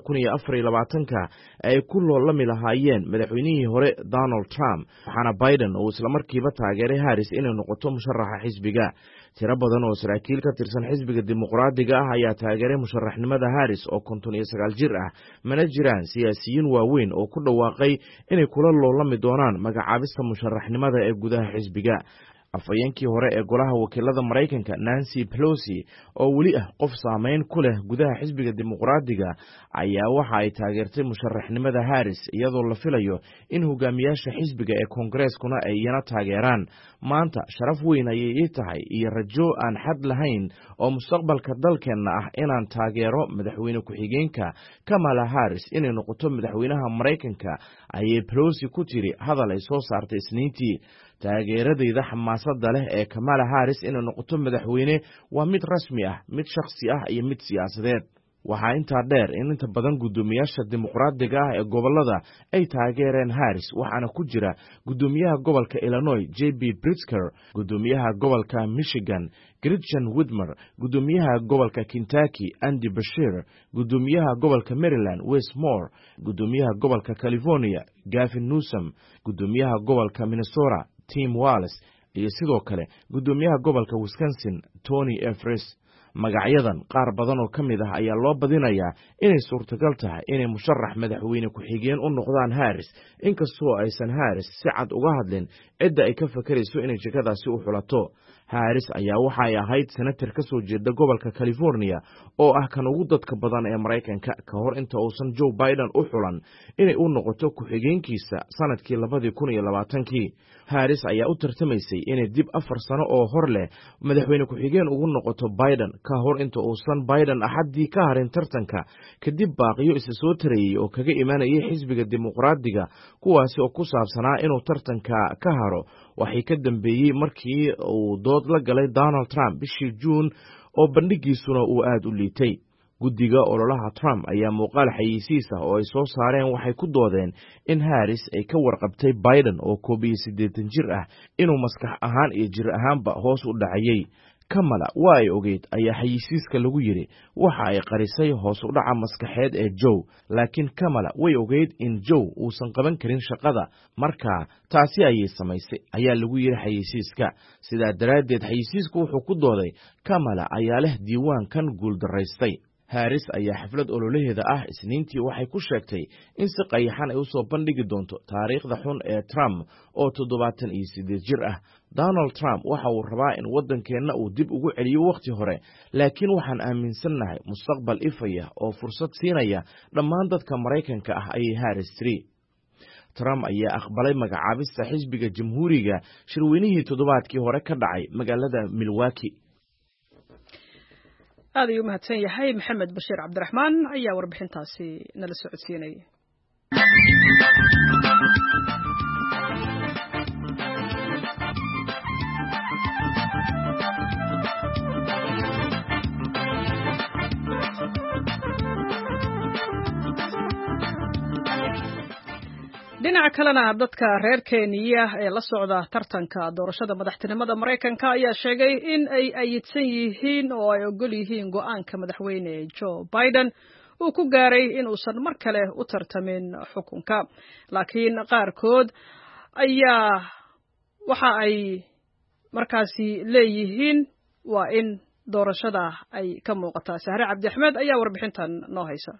2024 ay ku loolami lahaayeen madaxweynihii hore Donald Trump, waxaana Biden uu isla markiiba taageeray Harris inay noqoto musharaxa xisbiga. tiro badan oo saraakiil ka tirsan xisbiga dimuqraadiga ah ayaa taageeray musharaxnimada Harris oo 59 jir ah, mana jiraan siyaasiyiin waaweyn oo ku dhawaaqay inay kula loolami doonaan magacaabista musharaxnimada ee gudaha xisbiga. afhayeenkii hore ee golaha wakiilada Mareykanka Nancy Pelosi oo weli ah qof saameyn ku leh gudaha xisbiga dimuqraadiga ayaa waxa ay taageertay musharaxnimada Harris, iyadoo la filayo in hogaamiyaasha xisbiga ee Kongareskuna ay iyana taageeraan. maanta sharaf weyn ayay ii tahay iyo rajo aan xad lahayn oo mustaqbalka dalkeenna ah inaan taageero madaxweyne ku-xigeenka Kamala Harris inay noqoto madaxweynaha Mareykanka, ayay Pelosi ku tiri hadal ay soo saartay Isniintii. taageeradayda xamaasadda leh ee Kamala Harris inay noqoto madaxweyne waa mid rasmi ah, mid shakhsi ah iyo mid siyaasadeed. waxaa intaa dheer in inta badan guddoomiyaasha dimuqraadiga ah ee gobollada ay taageereen Harris, waxaana ku jira guddoomiyaha gobolka Illinois J.B. Pritzker, guddoomiyaha gobolka Michigan Gretchen Whitmer, guddoomiyaha gobolka Kentucky Andy Beshear, guddoomiyaha gobolka Maryland Wes Moore, guddoomiyaha gobolka California Gavin Newsom, guddoomiyaha gobolka Minnesota Tim Walz iyo sidoo kale guddoomiyaha gobolka Wisconsin Tony Evers. magacyadan qaar badan oo ka mid ah ayaa loo badinayaa inay suurtagal tahay inay musharax madaxweyne ku-xigeen u noqdaan Harris, inkastoo aysan Harris si cad uga hadlin cidda ay ka fakarayso inay jagadaasi u xulato. Harris ayaa waxa ay ahayd senator ka soo jeeda gobolka California oo ah kan ugu dadka badan ee Mareykanka ka hor inta uusan Joe Biden u xulan inay u noqoto ku-xigeenkiisa sanadkii 2020. Harris ayaa u tartamaysay inay dib 4 sano oo hor leh madaxweyne ku-xigeen ugu noqoto Biden ka hor inta uusan Biden Axaddii ka harin tartanka, kadib baaqiyo isa soo tarayay oo kaga imanayay xisbiga dimuqraadiga kuwaasi oo ku saabsanaa inuu tartanka ka haro. waxay ka dambeeyey markii uu dood la galay Donald Trump bishii Juun oo bandhigiisuna uu aad u liitay. guddiga ololaha Trump ayaa muuqaal xayeysiis ah oo ay soo saareen waxay ku doodeen in Harris ay ka warqabtay Biden oo 81 jir ah inuu maskax ahaan iyo jir ahaanba hoos u dhacayay. Kamala waa ay ogeyd ayaa xayeysiiska lagu yiri waxa ay qarisay hoos u dhaca maskaxeed ee Joe, laakiin Kamala way ogeyd in Joe uusan qaban karin shaqada, markaa taasi ayay samaysay ayaa lagu yiri xayeysiiska. sidaa daraaddeed xayeysiisku wuxuu ku dooday Kamala ayaa leh diiwaankan guul daraystay. Harris ayaa xaflad ololaheeda ah Isniintii waxay ku sheegtay in si qayaxan ay u soo bandhigi doonto taariikhda xun ee Trump oo 78 jir ah. Donald Trump waxa uu rabaa in waddankeenna uu dib ugu celiyo wakhti hore, laakiin waxaan aaminsannahay mustaqbal ifaya oo fursad siinaya dhammaan dadka Mareykanka ah, ayay Harris tiri. Trump ayaa aqbalay magacaabista xisbiga Jamhuuriga shirweynihii toddobaadkii hore ka dhacay magaalada Milwaukee. aad ayuu mahadsan yahay Maxamed Bashiir Cabdiraxmaan ayaa warbixintaasi nala socodsiinayay. dhinaca kalena dadka reer Kenya ee la socda tartanka doorashada madaxtinimada Mareykanka ayaa sheegay in ay ayidsan yihiin oo ay ogol yihiin go'aanka madaxweyne Joe Biden uu ku gaaray in uusan mar kale u tartamin xukunka laakiin qaarkood ayaa waxa ay markaasi leeyihiin waa in doorashada ay ka muuqataa. Sahre Cabdi Axmed ayaa warbixintan noo haysa.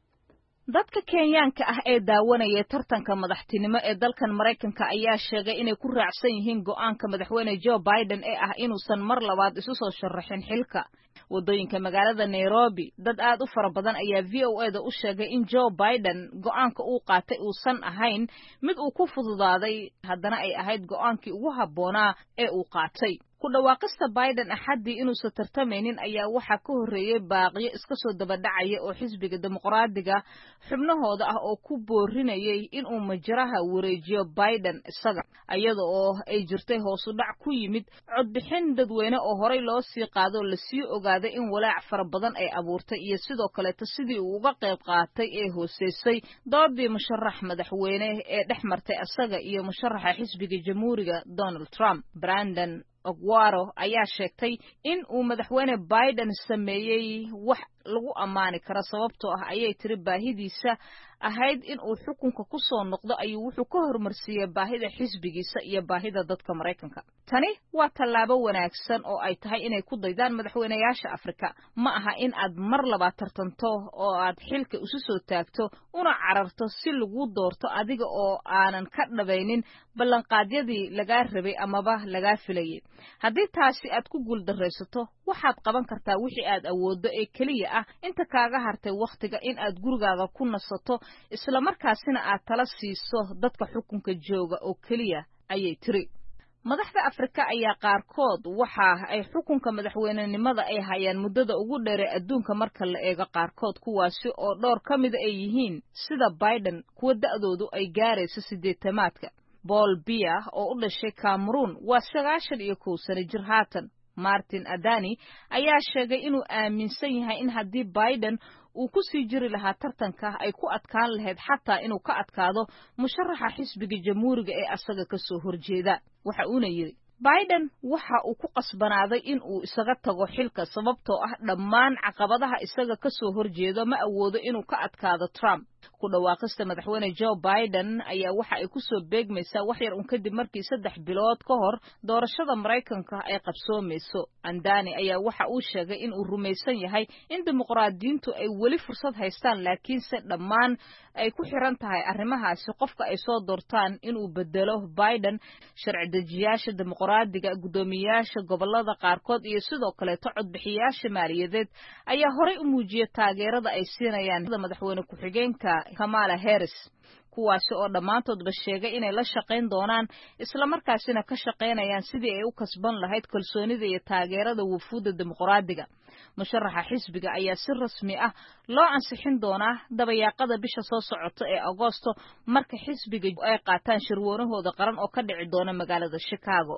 dadka Kenyaanka ah ee daawanaya tartanka madaxtinimo ee dalkan Mareykanka ayaa sheegay inay ku raacsan yihiin go'aanka madaxweyne Joe Biden ee ah inuusan mar labaad isu soo sharaxin xilka. wadooyinka magaalada Nairobi dad aad u fara badan ayaa VOA-da u sheegay in Joe Biden go'aanka uu qaatay uusan ahayn mid uu ku fududaaday haddana ay ahayd go'aankii ugu habboonaa ee uu qaatay. ku dhawaaqista Biden axadii inuusan tartamaynin ayaa waxa ka horeeyay baaqiyo iska soo daba dhacaya oo xisbiga dimuqraadiga xubnahooda ah oo ku boorinayay in uu majraha wareejiyo Biden isaga iyada oo ay jirtay hoos u dhac ku yimid codbixin dadweyne oo horey loo sii qaado la sii ogaaday in walaac fara badan ay abuurtay iyo sidoo kale sidii uu uga qayb qaatay ee hooseysay doodii musharax madaxweyne ee dhex martay isaga iyo musharaxa xisbiga jamhuuriga Donald Trump. Brandon Ogwaro ayaa sheegtay in uu madaxweyne Biden sameeyay wax lagu amaani karo sababtoo ah ayay tiri baahidiisa ahayd in uu xukunka ku soo noqdo ayuu wuxuu ka hormarsiiyay baahida xisbigiisa iyo baahida dadka Mareykanka. Tani waa tallaabo wanaagsan oo ay tahay inay ku daydaan madaxweynayaasha Afrika. Ma aha in aad mar labaad tartanto oo aad xilka isu soo taagto una cararto si lagu doorto adiga oo aanan ka dhabaynin ballanqaadyadii laga rabay amaba laga filayay. haddii taasi aad ku guuldareysato waxaad qaban kartaa wixii aad awoodo ee kaliya ah inta kaaga hartay waqtiga in aad gurigaaga ku nasato isla markaasina aad tala siiso dadka xukunka jooga oo kaliya ayay tiri. madaxda Afrika ayaa qaarkood waxa ay xukunka madaxweynenimada ay hayaan muddada ugu dheer ee adduunka marka la eego qaarkood kuwaasi oo dhowr ka mid ay yihiin sida Biden kuwa da'doodu ay gaarayso 80-maadka. Paul Biya oo u dhashay Cameroon waa 91 sano jir haatan. Martin Adani ayaa sheegay inuu aaminsan yahay in haddii Biden uu ku sii jiri lahaa tartanka ay ku adkaan lahayd xataa inuu ka adkaado musharaxa xisbiga jamhuuriga ee asaga ka soo horjeeda. waxa uuna yiri Biden waxa uu ku qasbanaaday in uu isaga tago xilka sababtoo ah dhammaan caqabadaha isaga ka soo horjeedo ma awoodo inuu ka adkaado Trump. ku dhawaaqista madaxweyne Joe Biden ayaa waxa ay ku soo beegmaysaa wax yar kadib markii 3 bilood ka hor doorashada Mareykanka ay qabsoomayso. Andani ayaa waxa uu sheegay in uu rumaysan yahay in dimuqraadiyiintu ay weli fursad haystaan laakiinse dhammaan ay ku xiran tahay arrimahaasi qofka ay soo doortaan inuu bedelo Biden. sharci dejiyaasha dimuqraadiga gudoomiyaasha gobolada qaarkood iyo sidoo kale codbixiyaasha maaliyadeed ayaa horey u muujiyay taageerada ay siinayaan madaxweyne ku-xigeenka Kamala Harris kuwaasi oo dhammaantoodba sheegay inay la shaqayn doonaan isla markaasina ka shaqaynayaan sidii ay u kasban lahayd kalsoonida iyo taageerada wufuudda dimuqraadiga. musharaxa xisbiga ayaa si rasmi ah loo ansixin doonaa dabayaaqada bisha soo socota ee Agoosto marka xisbiga ay qaataan shirwoonahooda qaran oo ka dhici doona magaalada Chicago.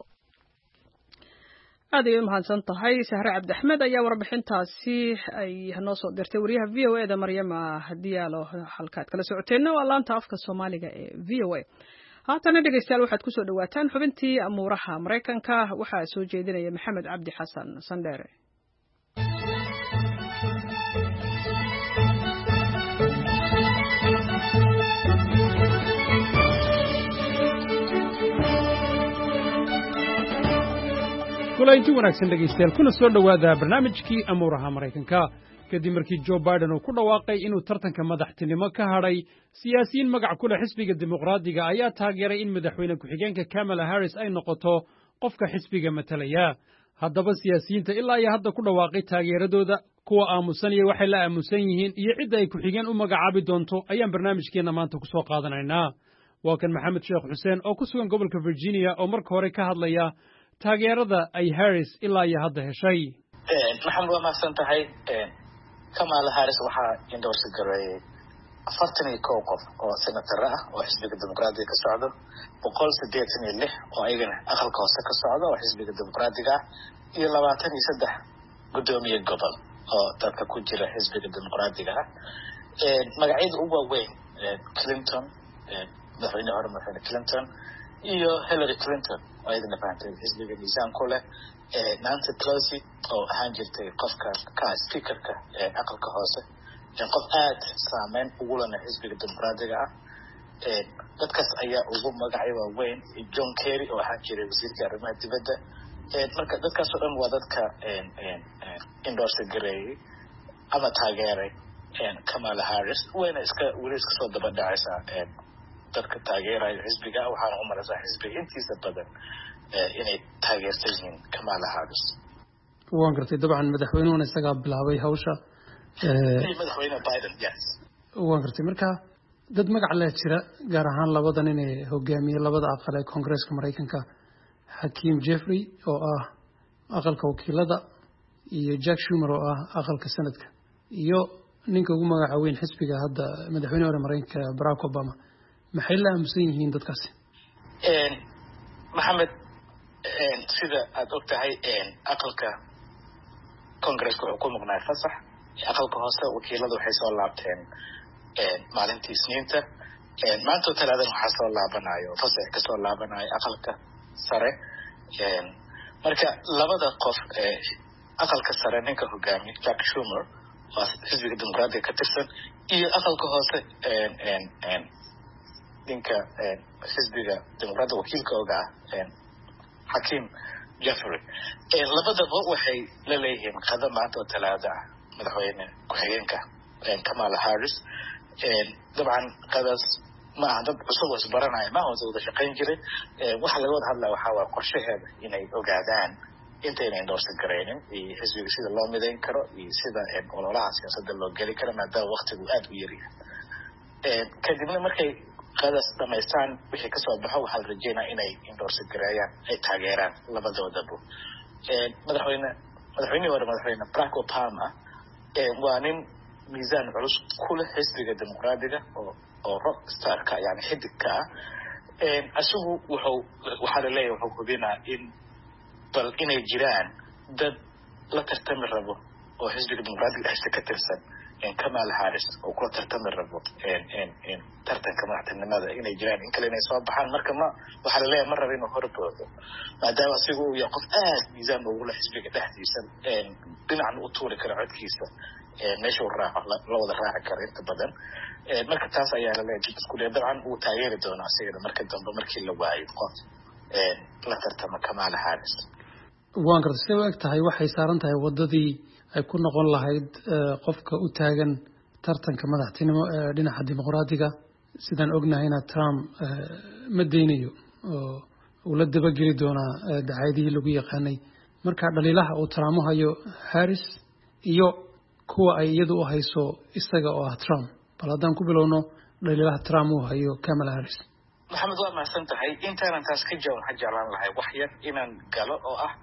aad ay u mahadsan tahay Sahre Cabdi Axmed ayaa warbixintaasi ay noo soo dirtay wariyaha VOA-da Maryama Diyaalo. halkaad kala socoteen waa laanta afka Soomaaliga ee VOA. haatana dhegeystayaal waxaad ku soo dhawaataan xubintii amuuraha Mareykanka waxaa soo jeedinaya Maxamed Cabdi Xasan Sandheere. kulanti wanaagsan dhegeystayaal kuna soo dhawaada barnaamijkii amuuraha Mareykanka. kadib markii Joe Biden uu ku dhawaaqay inuu tartanka madaxtinimo ka hadhay siyaasiyiin magac ku leh xisbiga dimuqraadiga ayaa taageeray in madaxweyne ku-xigeenka Kamala Harris ay noqoto qofka xisbiga matalaya. haddaba siyaasiyiinta ilaa iyo hadda ku dhawaaqay taageeradooda kuwa aamusan iyo waxay la aamusan yihiin iyo cidda ay ku-xigeen u magacaabi doonto ayaan barnaamijkeena maanta ku soo qaadanaynaa. waa kan Maxamed Sheekh Xuseen oo ku sugan gobolka Virginia oo marka hore ka hadlaya taageerada ay Harris ilaa iyo hadda heshay. maxamed waa mahadsan tahay. Kamala Harris waxaa endorse gareeyay 41 qof oo senator ah oo xisbiga dimuqraadiga ka socdo 186 oo ayagana aqalka hoose ka socdo oo xisbiga dimuqraadiga iyo 23 gudoomiye gobol oo dadka ku jira xisbiga dimuqraadiga magacyada ugu waaweyn Clinton, madaxweyne hore madaxweyne Clinton iyo Hillary Clinton oo ayadana fahantay xisbiga miisaan ku leh Nancy Pelosi oo ahaan jirtay qofka ka speakerka aqalka hoose qof aad saameyn ugu leh xisbiga dimuqraadiga ah dadkaas ayaa ugu magacay waaweyn John Kerry oo ahaan jiray wasiirka arrimaha dibadda marka dadkaas oo dhan waa dadka endorse gareeyay ama taageeray Kamala Harris wayna weli iska soo daba dhacaysaa dadka taageeraya xisbiga waxaana u malaysaa xisbiga intiisa badan inay taageersan yihiin Kamala Harris. waan gartay dabcan madaxweynuhuna isagaa bilaabay hawsha madaxweyne Biden yes waan gartay marka dad magac leh jira gaar ahaan labadan inay hogaamiye labada aqal ee Koongareeska Mareykanka Hakeem Jeffrey oo ah aqalka wakiilada iyo Jack Schumer oo ah aqalka Senadka iyo ninka ugu magaca weyn xisbiga hadda madaxweyne hore Mareykanka Barack Obama maxay la aamusan yihiin dadkaasi Maxamed sida aad ogtahay aqalka Koongareeska wuxuu ku maqnaa fasax aqalka hoose wakiiladu waxay soo laabteen maalintii Isniinta maanta Talaadada waxaa soo laabanayo fasax ka soo laabanayo aqalka sare marka labada qof aqalka sare ninka hogaamiya Jack Schumer oo xisbiga dimuqraadiga ka tirsan iyo aqalka hoose ninka xisbiga dimuqraadiga wakiilka oga Hakeem Jeffrey labadaba waxay la leeyihiin qadam maanta Talaada madaxweyne ku-xigeenka Kamala Harris dabcan qadaas ma aha dad cusub oo isbaranaya ma oo wada shaqayn jiray waxa laga wada hadlaa waxa waa qorshaheeda inay ogaadaan intayna endorse gareynin iyo xisbiga sida loo midayn karo iyo sida ololaha siyaasadda loo geli karo maadaama waqtigu aad u yar yahay kadibna markay qadaas dhamaystaan wixii ka soo baxo waxaa la rajeynayaa inay endorse gareeyaan ay taageeraan labadoodaba madaxweynihii hore madaxweyne Barack Obama waa nin miisaan culus ku leh xisbiga dimuqraadiga oo rock starka yani xidigka asigu waxaa la leeyahay wuxuu hubinaa in bal inay jiraan dad la tartami rabo oo xisbiga dimuqraadiga dhexdiisa ka tirsan Kamala Harris oo kula tartami rabo tartanka madaxtinimada inay jiraan in kale inay soo baxaan marka waxaa la leeyahay ma rabo inuu horboodo maadaama asigu uu yahay qof aad miisaan ugu leh xisbiga dhexdiisa dhinacna u tuuri kara codkiisa meesha uu raaco la wada raaci karo inta badan marka taas ayaa la leeyahay isku dheer dabcan uu taageeri doonaa asigana marka dambe markii la waayo qof la tartama Kamala Harris waan gartay sida u eg tahay waxay saaran tahay wadadii ay ku noqon lahayd qofka u taagan tartanka madaxtinimo ee dhinaca dimuqraadiga sidaan ognahayna Trump ma deynayo oo uu la dabageli doonaa dacaydihii lagu yaqaanay marka dhaliilaha uu Trump hayo Harris iyo kuwa ay iyadu u hayso isaga oo ah Trump bal haddaan ku bilowno dhaliilaha Trump uu hayo Kamala Harris Maxamed waa mahadsan tahay intaan taas ka jawaab waxaan jeclaan lahay wax yar inaan galo oo ah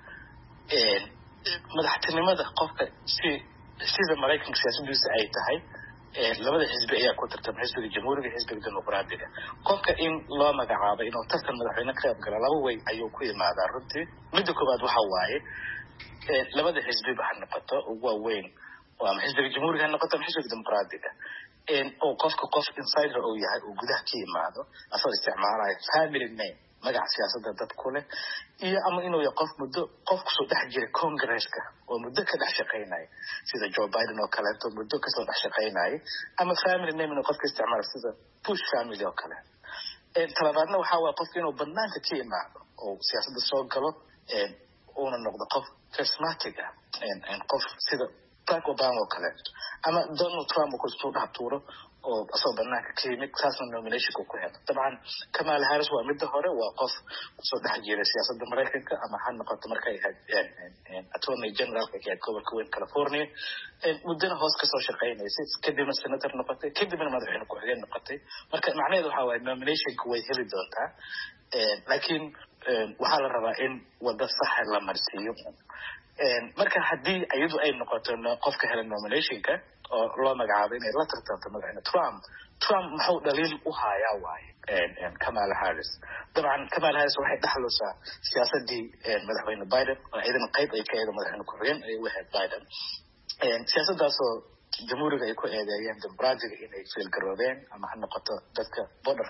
madaxtinimada qofka sida Mareykanka siyaasaddiisa ay tahay labada xisbi ayaa ku tartamay xisbiga jamhuuriga iyo xisbiga dimuqraadiga qofka in loo magacaabo inuu tartan madaxweyne ka qayb galo laba way ayuu ku yimaadaa runtii midda koowaad waxa waaye labada xisbiba ha noqoto ugu waaweyn waa xisbiga jamhuuriga ha noqoto ama xisbiga dimuqraadiga oo qofka qof insider uu yahay uu gudaha ka yimaado asoo isticmaalaya family name magaca siyaasadda dad ku leh iyo ama inuu yahay qof kusoo dhex jiray Koongareeska oo muddo ka dhex shaqaynaya sida Joe Biden oo kaleeto muddo kasoo dhex shaqaynaya ama family name inuu qofka isticmaalo sida Bush family oo kale talabaadna waxa waa qofka inuu banaanka ka yimaado oo siyaasadda soo galo uuna noqdo qof charismatic qof sida Barack Obama oo kaleeto ama Donald Trump oo kusoo dhex tuuro oo asoo banaanka ka yimid taasna nominationka ku helo dabcan Kamala Harris waa midda hore waa qof kusoo dhex jiray siyaasadda Mareykanka ama ha noqoto markay ahayd attorney generalka ee gobolka weyn California muddana hoos kasoo shaqaynaysay kadibna senator noqotay kadibna madaxweyne ku-xigeen noqotay marka macnaheedu waxa waaye nominationka way heli doontaa laakiin waxaa la rabaa in wada sax la marsiiyo marka haddii iyadu ay noqoto qofka hela nominationka oo loo magacaabo inay la tartanto madaxweyne Trump maxuu dhaliil u hayaa waaye Kamala Harris dabcan Kamala Harris waxay dhaxlaysaa siyaasadii madaxweyne Biden oo idan qayb ay ka eedo madaxweyne ku-xigeen ay u ahayd Biden siyaasadaasoo jamhuuriga ay ku eedeeyeen dimuqraadiga inay fiilgaroobeen ama ha noqoto dadka borderka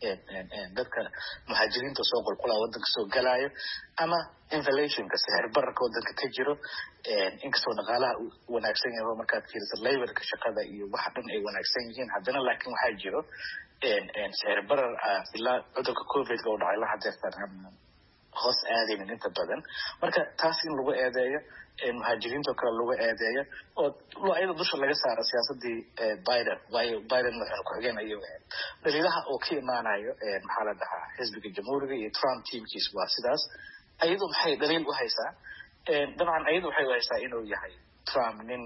dadka muhaajiriinta soo qulqulaa waddanka soo galaayo ama inflationka sicir bararka waddanka ka jiro inkastoo dhaqaalaha wanaagsan yahay markaad fiiriso laborka shaqada iyo waxa dhan ay wanaagsan yihiin haddana laakiin waxaa jiro sicir barar ilaa cudurka covid-ka oo dhacay la hadeertaan hoos aadaynin inta badan marka taas in lagu eedeeyo muhaajiriinta oo kale lagu eedeeyo oo ayada dusha laga saaro siyaasadii Biden waayo Biden wuxuu ku xigeen ayuu daliilaha oo ka imaanayo maxaa la dhahaa xisbiga jamhuuriga iyo Trump teamkiisa waa sidaas ayadu maxay daliil u haysaa dabcan ayadu waxay u haysaa inuu yahay Trump nin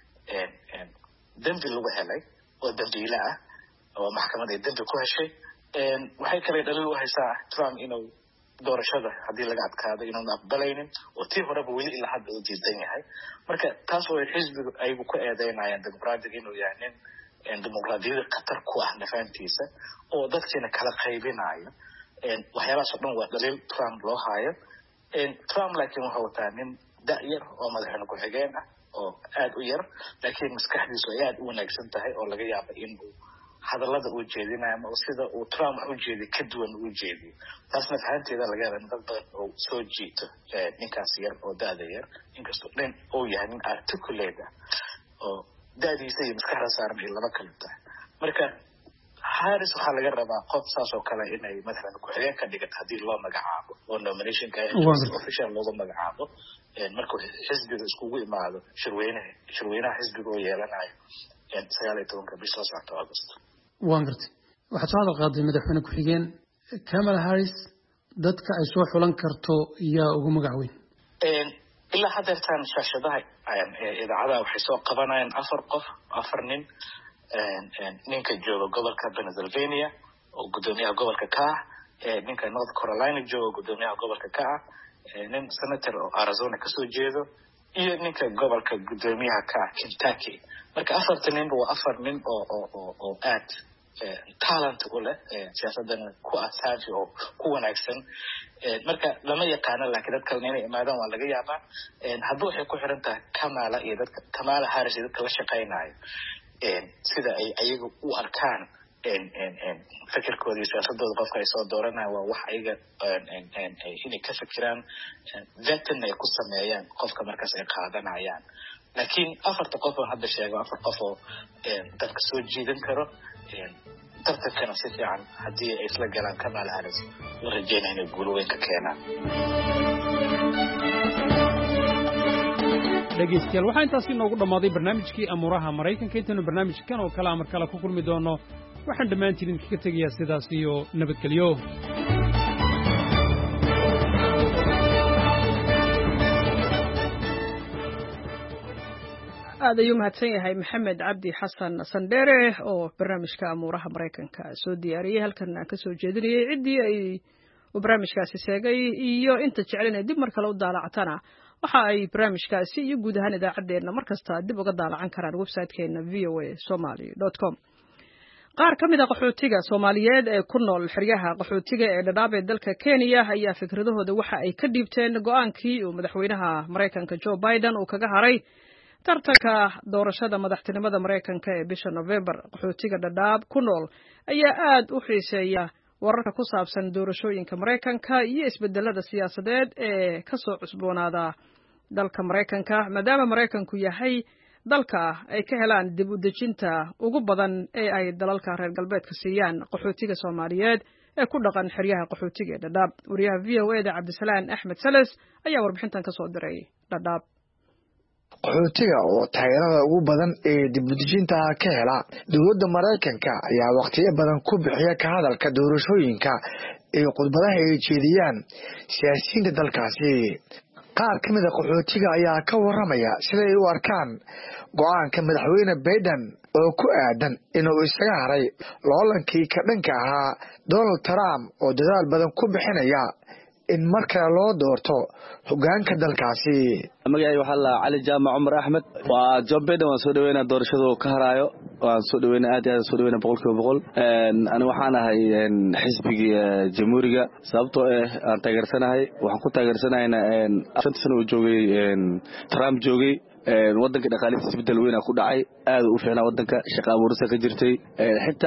dambi lagu helay oo dambiile ah oo maxkamadda ay dambi ku heshay waxay kale daliil u haysaa Trump inuu doorashada haddii laga adkaado inuuna aqbalaynin oo tii horeba weli ilaa hadda uu diidan yahay marka taas oo xisbigu aygu ku eedeynayaan dimuqraadiga inuu yahay nin dimuqraadiyada khatar ku ah nafaantiisa oo dadkiina kala qaybinayo waxyaabahaas oo dhan waa daliil Trump loo hayo Trump laakiin wuxuu wataa nin da-yar oo madaxweyne ku-xigeen ah oo aad u yar laakiin maskaxdiisu ay aad u wanaagsan tahay oo laga yaaba inuu hadallada uu jeedinayo ama sida uu Trump wax u jeediyo ka duwan uu jeediyo taasna fahanteeda laga yaaba in dad badan oo soo jiito ninkaas yar oo da-da yar inkastoo dhan uu yahay nin articulate ah oo da-diisa iyo maskaxda saaran ay laba kala tahay marka Harris waxaa laga rabaa qof saas oo kale inay madaxweyne ku-xigeen ka dhigato haddii loo magacaabo oo nominationka official looga magacaabo markuu xisbiga iskugu imaado shirweynaha xisbiga oo yeelanayo 19 bisha socota August waan gartay waxaad soo hadal qaaday madaxweyne ku-xigeen Kamala Harris dadka ay soo xulan karto yaa ugu magac weyn ilaa haddeertaan shaashadaha idaacadaha waxay soo qabanayaan 4 nin ninka jooga gobolka Pennsylvania oo gudoomiyaha gobolka ka ah ninka North Carolina jooga gudoomiyaha gobolka ka ah nin senator oo Arizona kasoo jeedo iyo ninka gobolka gudoomiyaha ka ah Kentucky marka 4 nin waa 4 nin oo aad talent u leh siyaasadan ku asaasi oo ku wanaagsan marka lama yaqaan laakiin dadka inay imaadaan waa laga yaabaa haddii waxay ku xiran tahay Kamala iyo dadka Kamala Harris iyo dadka la shaqeynaayo sida ay ayagu u arkaan fikirkooda iyo siyaasadooda qofka ay soo dooranayaan waa wax ayaga inay ka fikiraan vetin ay ku sameeyaan qofka markaas ay qaadanayaan laakiin 4 qof oo hadda sheego 4 qof oo dadka soo jiidan karo tartankana si fiican haddii ay isla galaan Kamala Harris la rajeynaya inay guul weyn ka keenaan dhegeystayaal waxaa intaasi inoogu dhammaaday barnaamijkii amuuraha maraykanka intaanu barnaamijkan oo kale mar kale ku kulmi doono waxaan dhammaantiin idinkaga tegayaa sidaas iyo nabadgelyo aad ayuu mahadsan yahay maxamed cabdi xasan sandheere oo barnaamijka amuuraha maraykanka soo diyaariyey halkan aan ka soo jeedinayay ciddii ay barnaamijkaasi sheegay iyo inta jecel inay dib mar kale u daalactana waxa ay barnaamijkaasi iyo guud ahaan idaacaddeenna markasta dib uga daalacan karaan website-keena voasomali.com qaar ka mid a qaxootiga Soomaaliyeed ee ku nool xeryaha qaxootiga ee Dadaab ee dalka Kenya ayaa fikradahooda waxa ay ka dhiibteen go'aankii uu madaxweynaha Mareykanka Joe Biden uu kaga haray tartanka doorashada madaxtinimada Mareykanka ee bisha November. Qaxootiga Dadaab ku nool ayaa aad u xiiseeya wararka ku saabsan doorashooyinka Mareykanka iyo isbedelada siyaasadeed ee ka soo cusboonaada dalka Mareykanka maadaama Mareykanku yahay dalka ay ka helaan dib u dejinta ugu badan ee ay dalalka reer galbeedka siiyaan qaxootiga Soomaaliyeed ee ku dhaqan xeryaha qaxootiga ee Dadaab. Wariyaha VOA Cabdisalaan Axmed Salas ayaa warbixintan ka soo diray Dadaab. qaxootiga oo taageerada ugu badan ee dib u dejinta ka hela dowladda Mareykanka ayaa waqtiyo badan ku bixiya ka hadalka doorashooyinka iyo khudbadaha ay jeediyaan siyaasiyiinta dalkaasi. qaar ka mid ah qaxootiga ayaa ka waramaya sida ay u arkaan go'aanka madaxweyne Biden oo ku aadan inuu isaga haray loolankii ka dhanka ahaa Donald Trump oo dadaal badan ku bixinaya in marka loo doorto hoggaanka dalkaasi. magacayga waxaa la Cali Jaamac Umar Axmed waa Joe Biden waan soo dhaweynaa doorashada ka harayo waan soo dhaweynaa aad iyo aad soo dhaweynaa 100% ani waxaan ahay xisbiga jamhuuriga sababtoo aan taageersanahay waxaan ku taageersanaynaa 5 sano oo joogay Trump joogay wadanka dhaqaalihiisa isbedel weyn ku dhacay aad u fiicnaa wadanka shaqo abuurista ka jirtay xitaa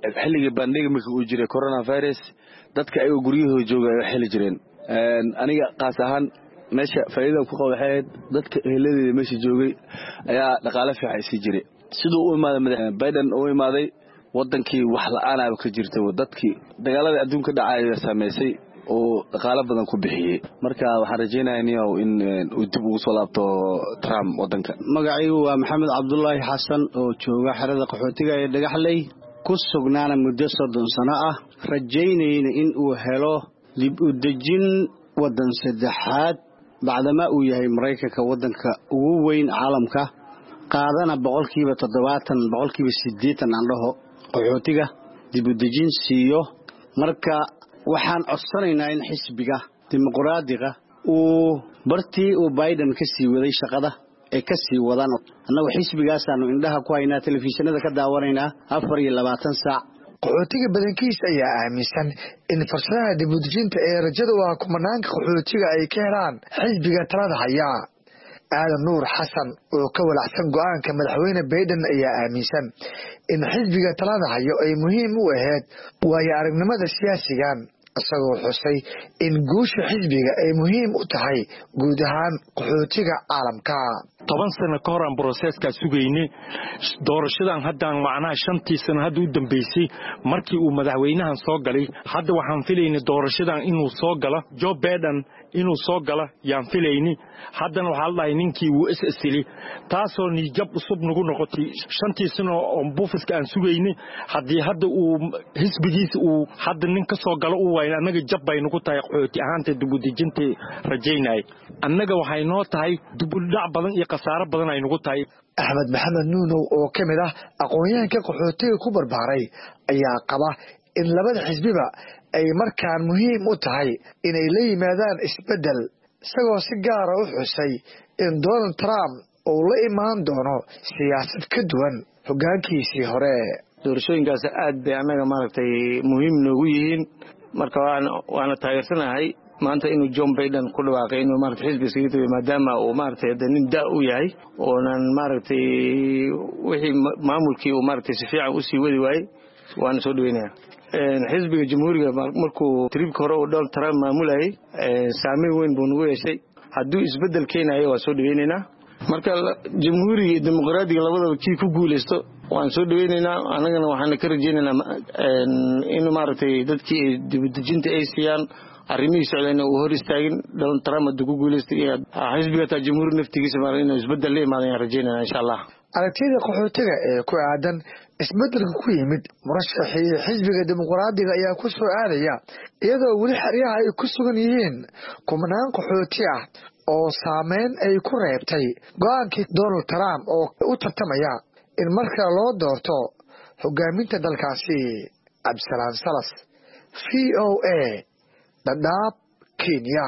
xilligii bandemic uu jiray coronavirus dadka ay guryahooda joogay ay xili jireen aniga qaas ahaan meesha faa'iido ku qabo waxay dadka ehelada meesha joogay ayaa dhaqaale fiican sii jiray sidoo uu imaaday Biden oo imaaday wadankii wax la'aan ah ka jirtay dadkii dagaalada adduunka dhacay saameysay oo dhaqaale badan ku bixiyay marka waxaan rajaynayaa in uu dib ugu soo laabto Trump wadanka magacaygu waa Maxamed Cabdullaahi Xasan oo jooga xerada qaxootiga ee Dhagaxley ku sugnaana muddo 30 sano ah rajaynayna in uu helo dib u dejin wadan saddexaad bacdama uu yahay Mareykanka wadanka ugu weyn caalamka qaadana 70% 80% aan dhaho qaxootiga dib u dejin siiyo marka waxaan codsanaynaa in xisbiga dimuqraadiga uu bartii uu Biden ka sii waday shaqada ay ka sii wadaan annagu xisbigaas aanu indhaha ku haynaa telefishinada ka daawanaynaa 24 saac qaxootiga badankiisa ayaa aaminsan in fursadaha dib u dejinta ee rajada waa kumanaanka qaxootiga ay ka helaan xisbiga talada haya aadan nuur xasan oo ka walacsan go'aanka madaxweyne Biden ayaa aaminsan in xisbiga talada hayo ay muhiim u ahayd waayo aragnimada siyaasigan asagoo xusay in guusha xisbiga ay muhiim u tahay guud ahaan qaxootiga caalamka 10 sano ka hor aan processka sugaynay doorashadan haddaan macnaha 5 sano hadda u dambeysay markii uu madaxweynahan soo galay hadda waxaan filaynay doorashadan inuu soo galo Joe Biden inuu soo galo yaan filaynay haddana waxa la dhahay ninkii uu isasili taasoo niyad cusub nagu noqotay 5 sano oo buufiska aan sugaynay haddii hadda uu xisbigiisa uu hadda nin ka soo galo uu wayn anaga jab bay nagu tahay qaxooti ahaanta dib u dejinta rajaynay annaga waxay noo tahay dib u dhac badan iyo qasaaro badan ay nagu tahay Ahmed Maxamed Nuunow oo kamid ah aqoonyahanka qaxootiga ku barbaaray ayaa qaba in labada xisbiba ay markaan muhiim u tahay inay la yimaadaan isbedel isagoo si gaar ah u xusay in Donald Trump uu la imaan doono siyaasad ka duwan hoggaankiisii hore doorashooyinkaas aad bay anaga maaragtay muhiim noogu yihiin marka waana taageersanahay maanta inuu John Biden ku dhawaaqay inuu maaragtay xisbigiisa maadaama uu maaragtay nin da u yahay oonan maaragtay wixii maamulkii uu maaragtay si fiican u sii wadi waayay waan soo dhaweynayaa xisbiga jamhuuriga markuu tribka hore uu Donald Trump maamulayay saameyn weyn buu nagu yeeshay hadduu isbedel keenayo waa soo dhaweynaynaa marka jamhuuriga iyo dimuqraadiga labadaba kii ku guuleysto waan soo dhaweynaynaa anagana waxaan ka rajaynaynaa in maaragtay dadkii dib u dejinta ay siiyaan arrimihii socdayna uu hor istaagin Donald Trump hadduu ku guuleystay xisbiga ta jamhuuri naftigiisa inuu isbedel la imaadaan rajaynayna insha Allah aragtida qaxootiga ee ku aadan isbedelka ku yimid murashaxii xisbiga dimuqraadiga ayaa ku soo aadaya iyadoo weli xeryaha ay ku sugan yihiin kumanaan qaxooti ah oo saameyn ay ku reebtay go'aankii Donald Trump oo u tartamaya in marka loo doorto hogaaminta dalkaasi Absalaan Salas VOA Dadaab Kenya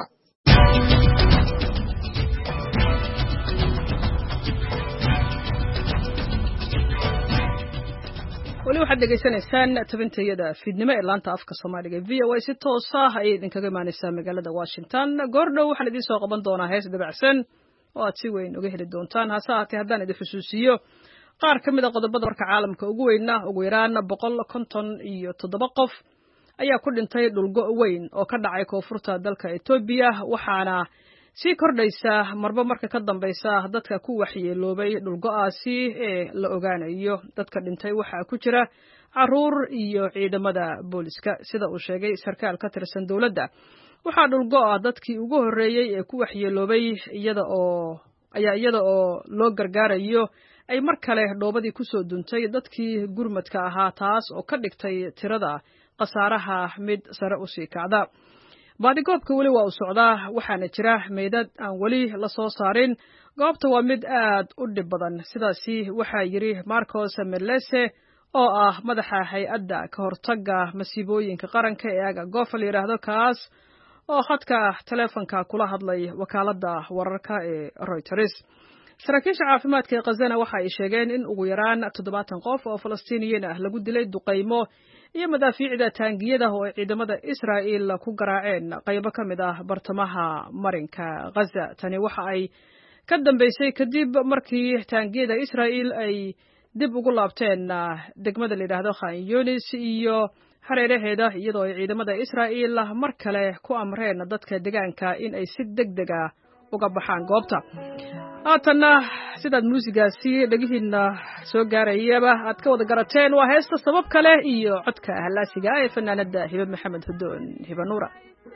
wali waxaad degeysanaysaan tabintayada fiidnimo ee laanta afka Soomaaliga VOA si toos ah ay idinkaga imaanaysaa magaalada Washington goordhow waxaan idin soo qaban doonaa hees dabacsan oo aad si weyn uga heli doontaan hase ahaatee haddaan idin xusuusiyo qaar ka mid a qodobada warka caalamka ugu weyna ugu yaraan 157 qof ayaa ku dhintay dhulgo weyn oo ka dhacay koonfurta dalka Ethiopia waxaana sii kordhaysa marba marka ka dambaysa dadka ku waxyeeloobay dhulgo'aasi ee la ogaanayo dadka dhintay waxa ku jira caruur iyo ciidamada booliska sida uu sheegay sarkaal ka tirsan dawladda waxa dhulgo'a dadkii ugu horeeyay ee ku waxyeeloobay iyada oo loo gargaarayo ay mar kale dhoobadii ku soo duntay dadkii gurmadka ahaa taas oo ka dhigtay tirada qasaaraha mid sare u sii kacda baadigoobka weli waa u socdaa waxaana jira meydad aan weli la soo saarin goobta waa mid aad u dhib badan sidaasi waxaa yiri Marcos Melese oo ah madaxa hay'adda ka hortagga masiibooyinka qaranka ee aga Gofal yiraahdo kaas oo khadka telefonka kula hadlay wakaaladda wararka ee Reuters saraakiisha caafimaadka ee Gaza waxa ay sheegeen in ugu yaraan 70 qof oo Falastiiniyiin ah lagu dilay duqeymo iyo madaafiicda taangiyada oo ciidamada Israa'iil ku garaaceen qaybo ka mid ah bartamaha marinka Gaza tani waxa ay ka dambeysay kadib markii taangiyada Israa'iil ay dib ugu laabteen degmada la yidhaahdo Khan Yunis iyo hareeraheeda iyadoo ay ciidamada Israa'iil mar kale ku amreen dadka deegaanka in ay si degdeg ah uga baxaan goobta. haatanna sidaad muusigaasi dhagihiina soo gaarayaba aad ka wada garateen waa heesta sabab kale iyo codka halaasiga ee fanaanada Hiba Maxamed Hudoon Hiba Nuura.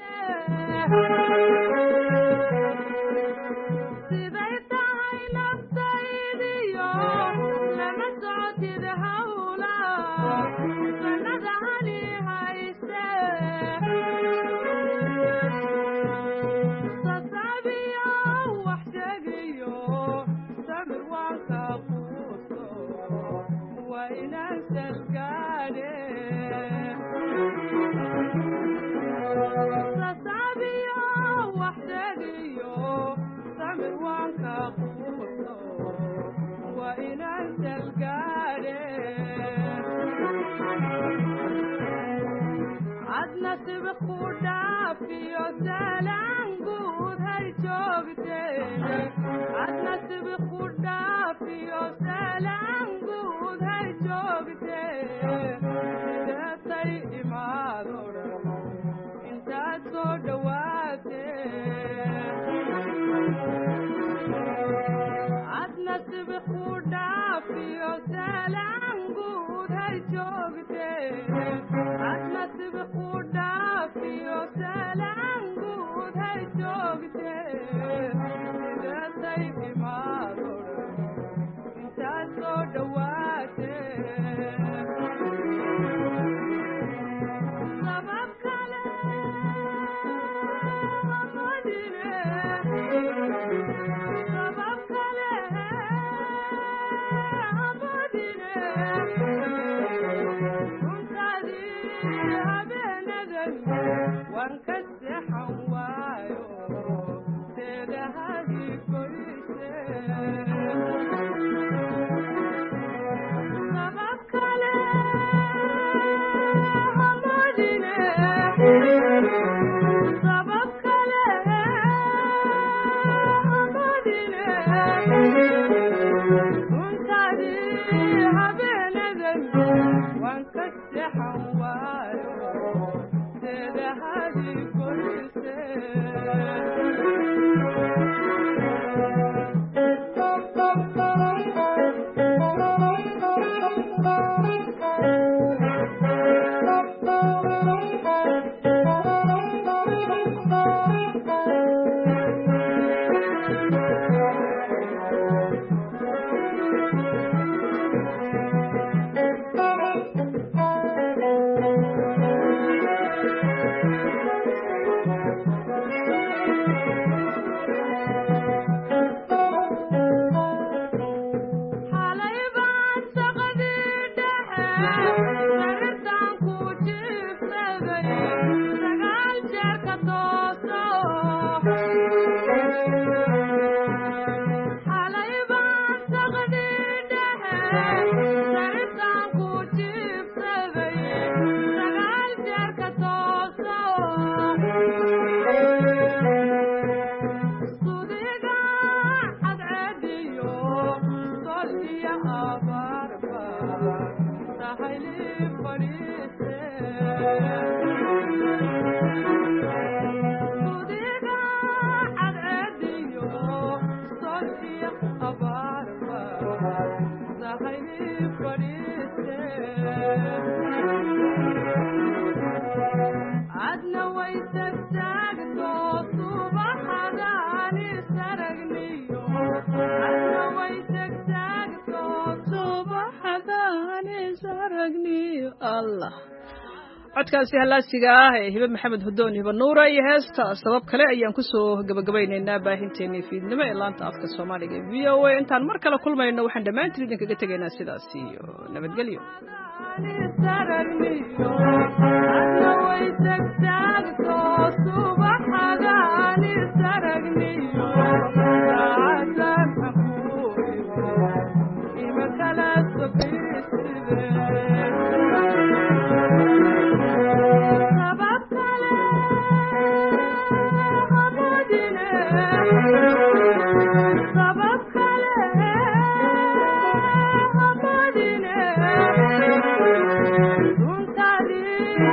codkaasi halaasiga ah ee Hiba Maxamed Hudoon Hiba Nuura iyo heesta sabab kale ayaan ku soo gabagabaynaynaa baahinteennii fiidnimo ee laanta afka Soomaaliga ee VOA intaan mar kale kulmayno waxaan dhamaantiin idinkaga tegaynaa sidaas iyo nabadgelyo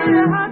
Hare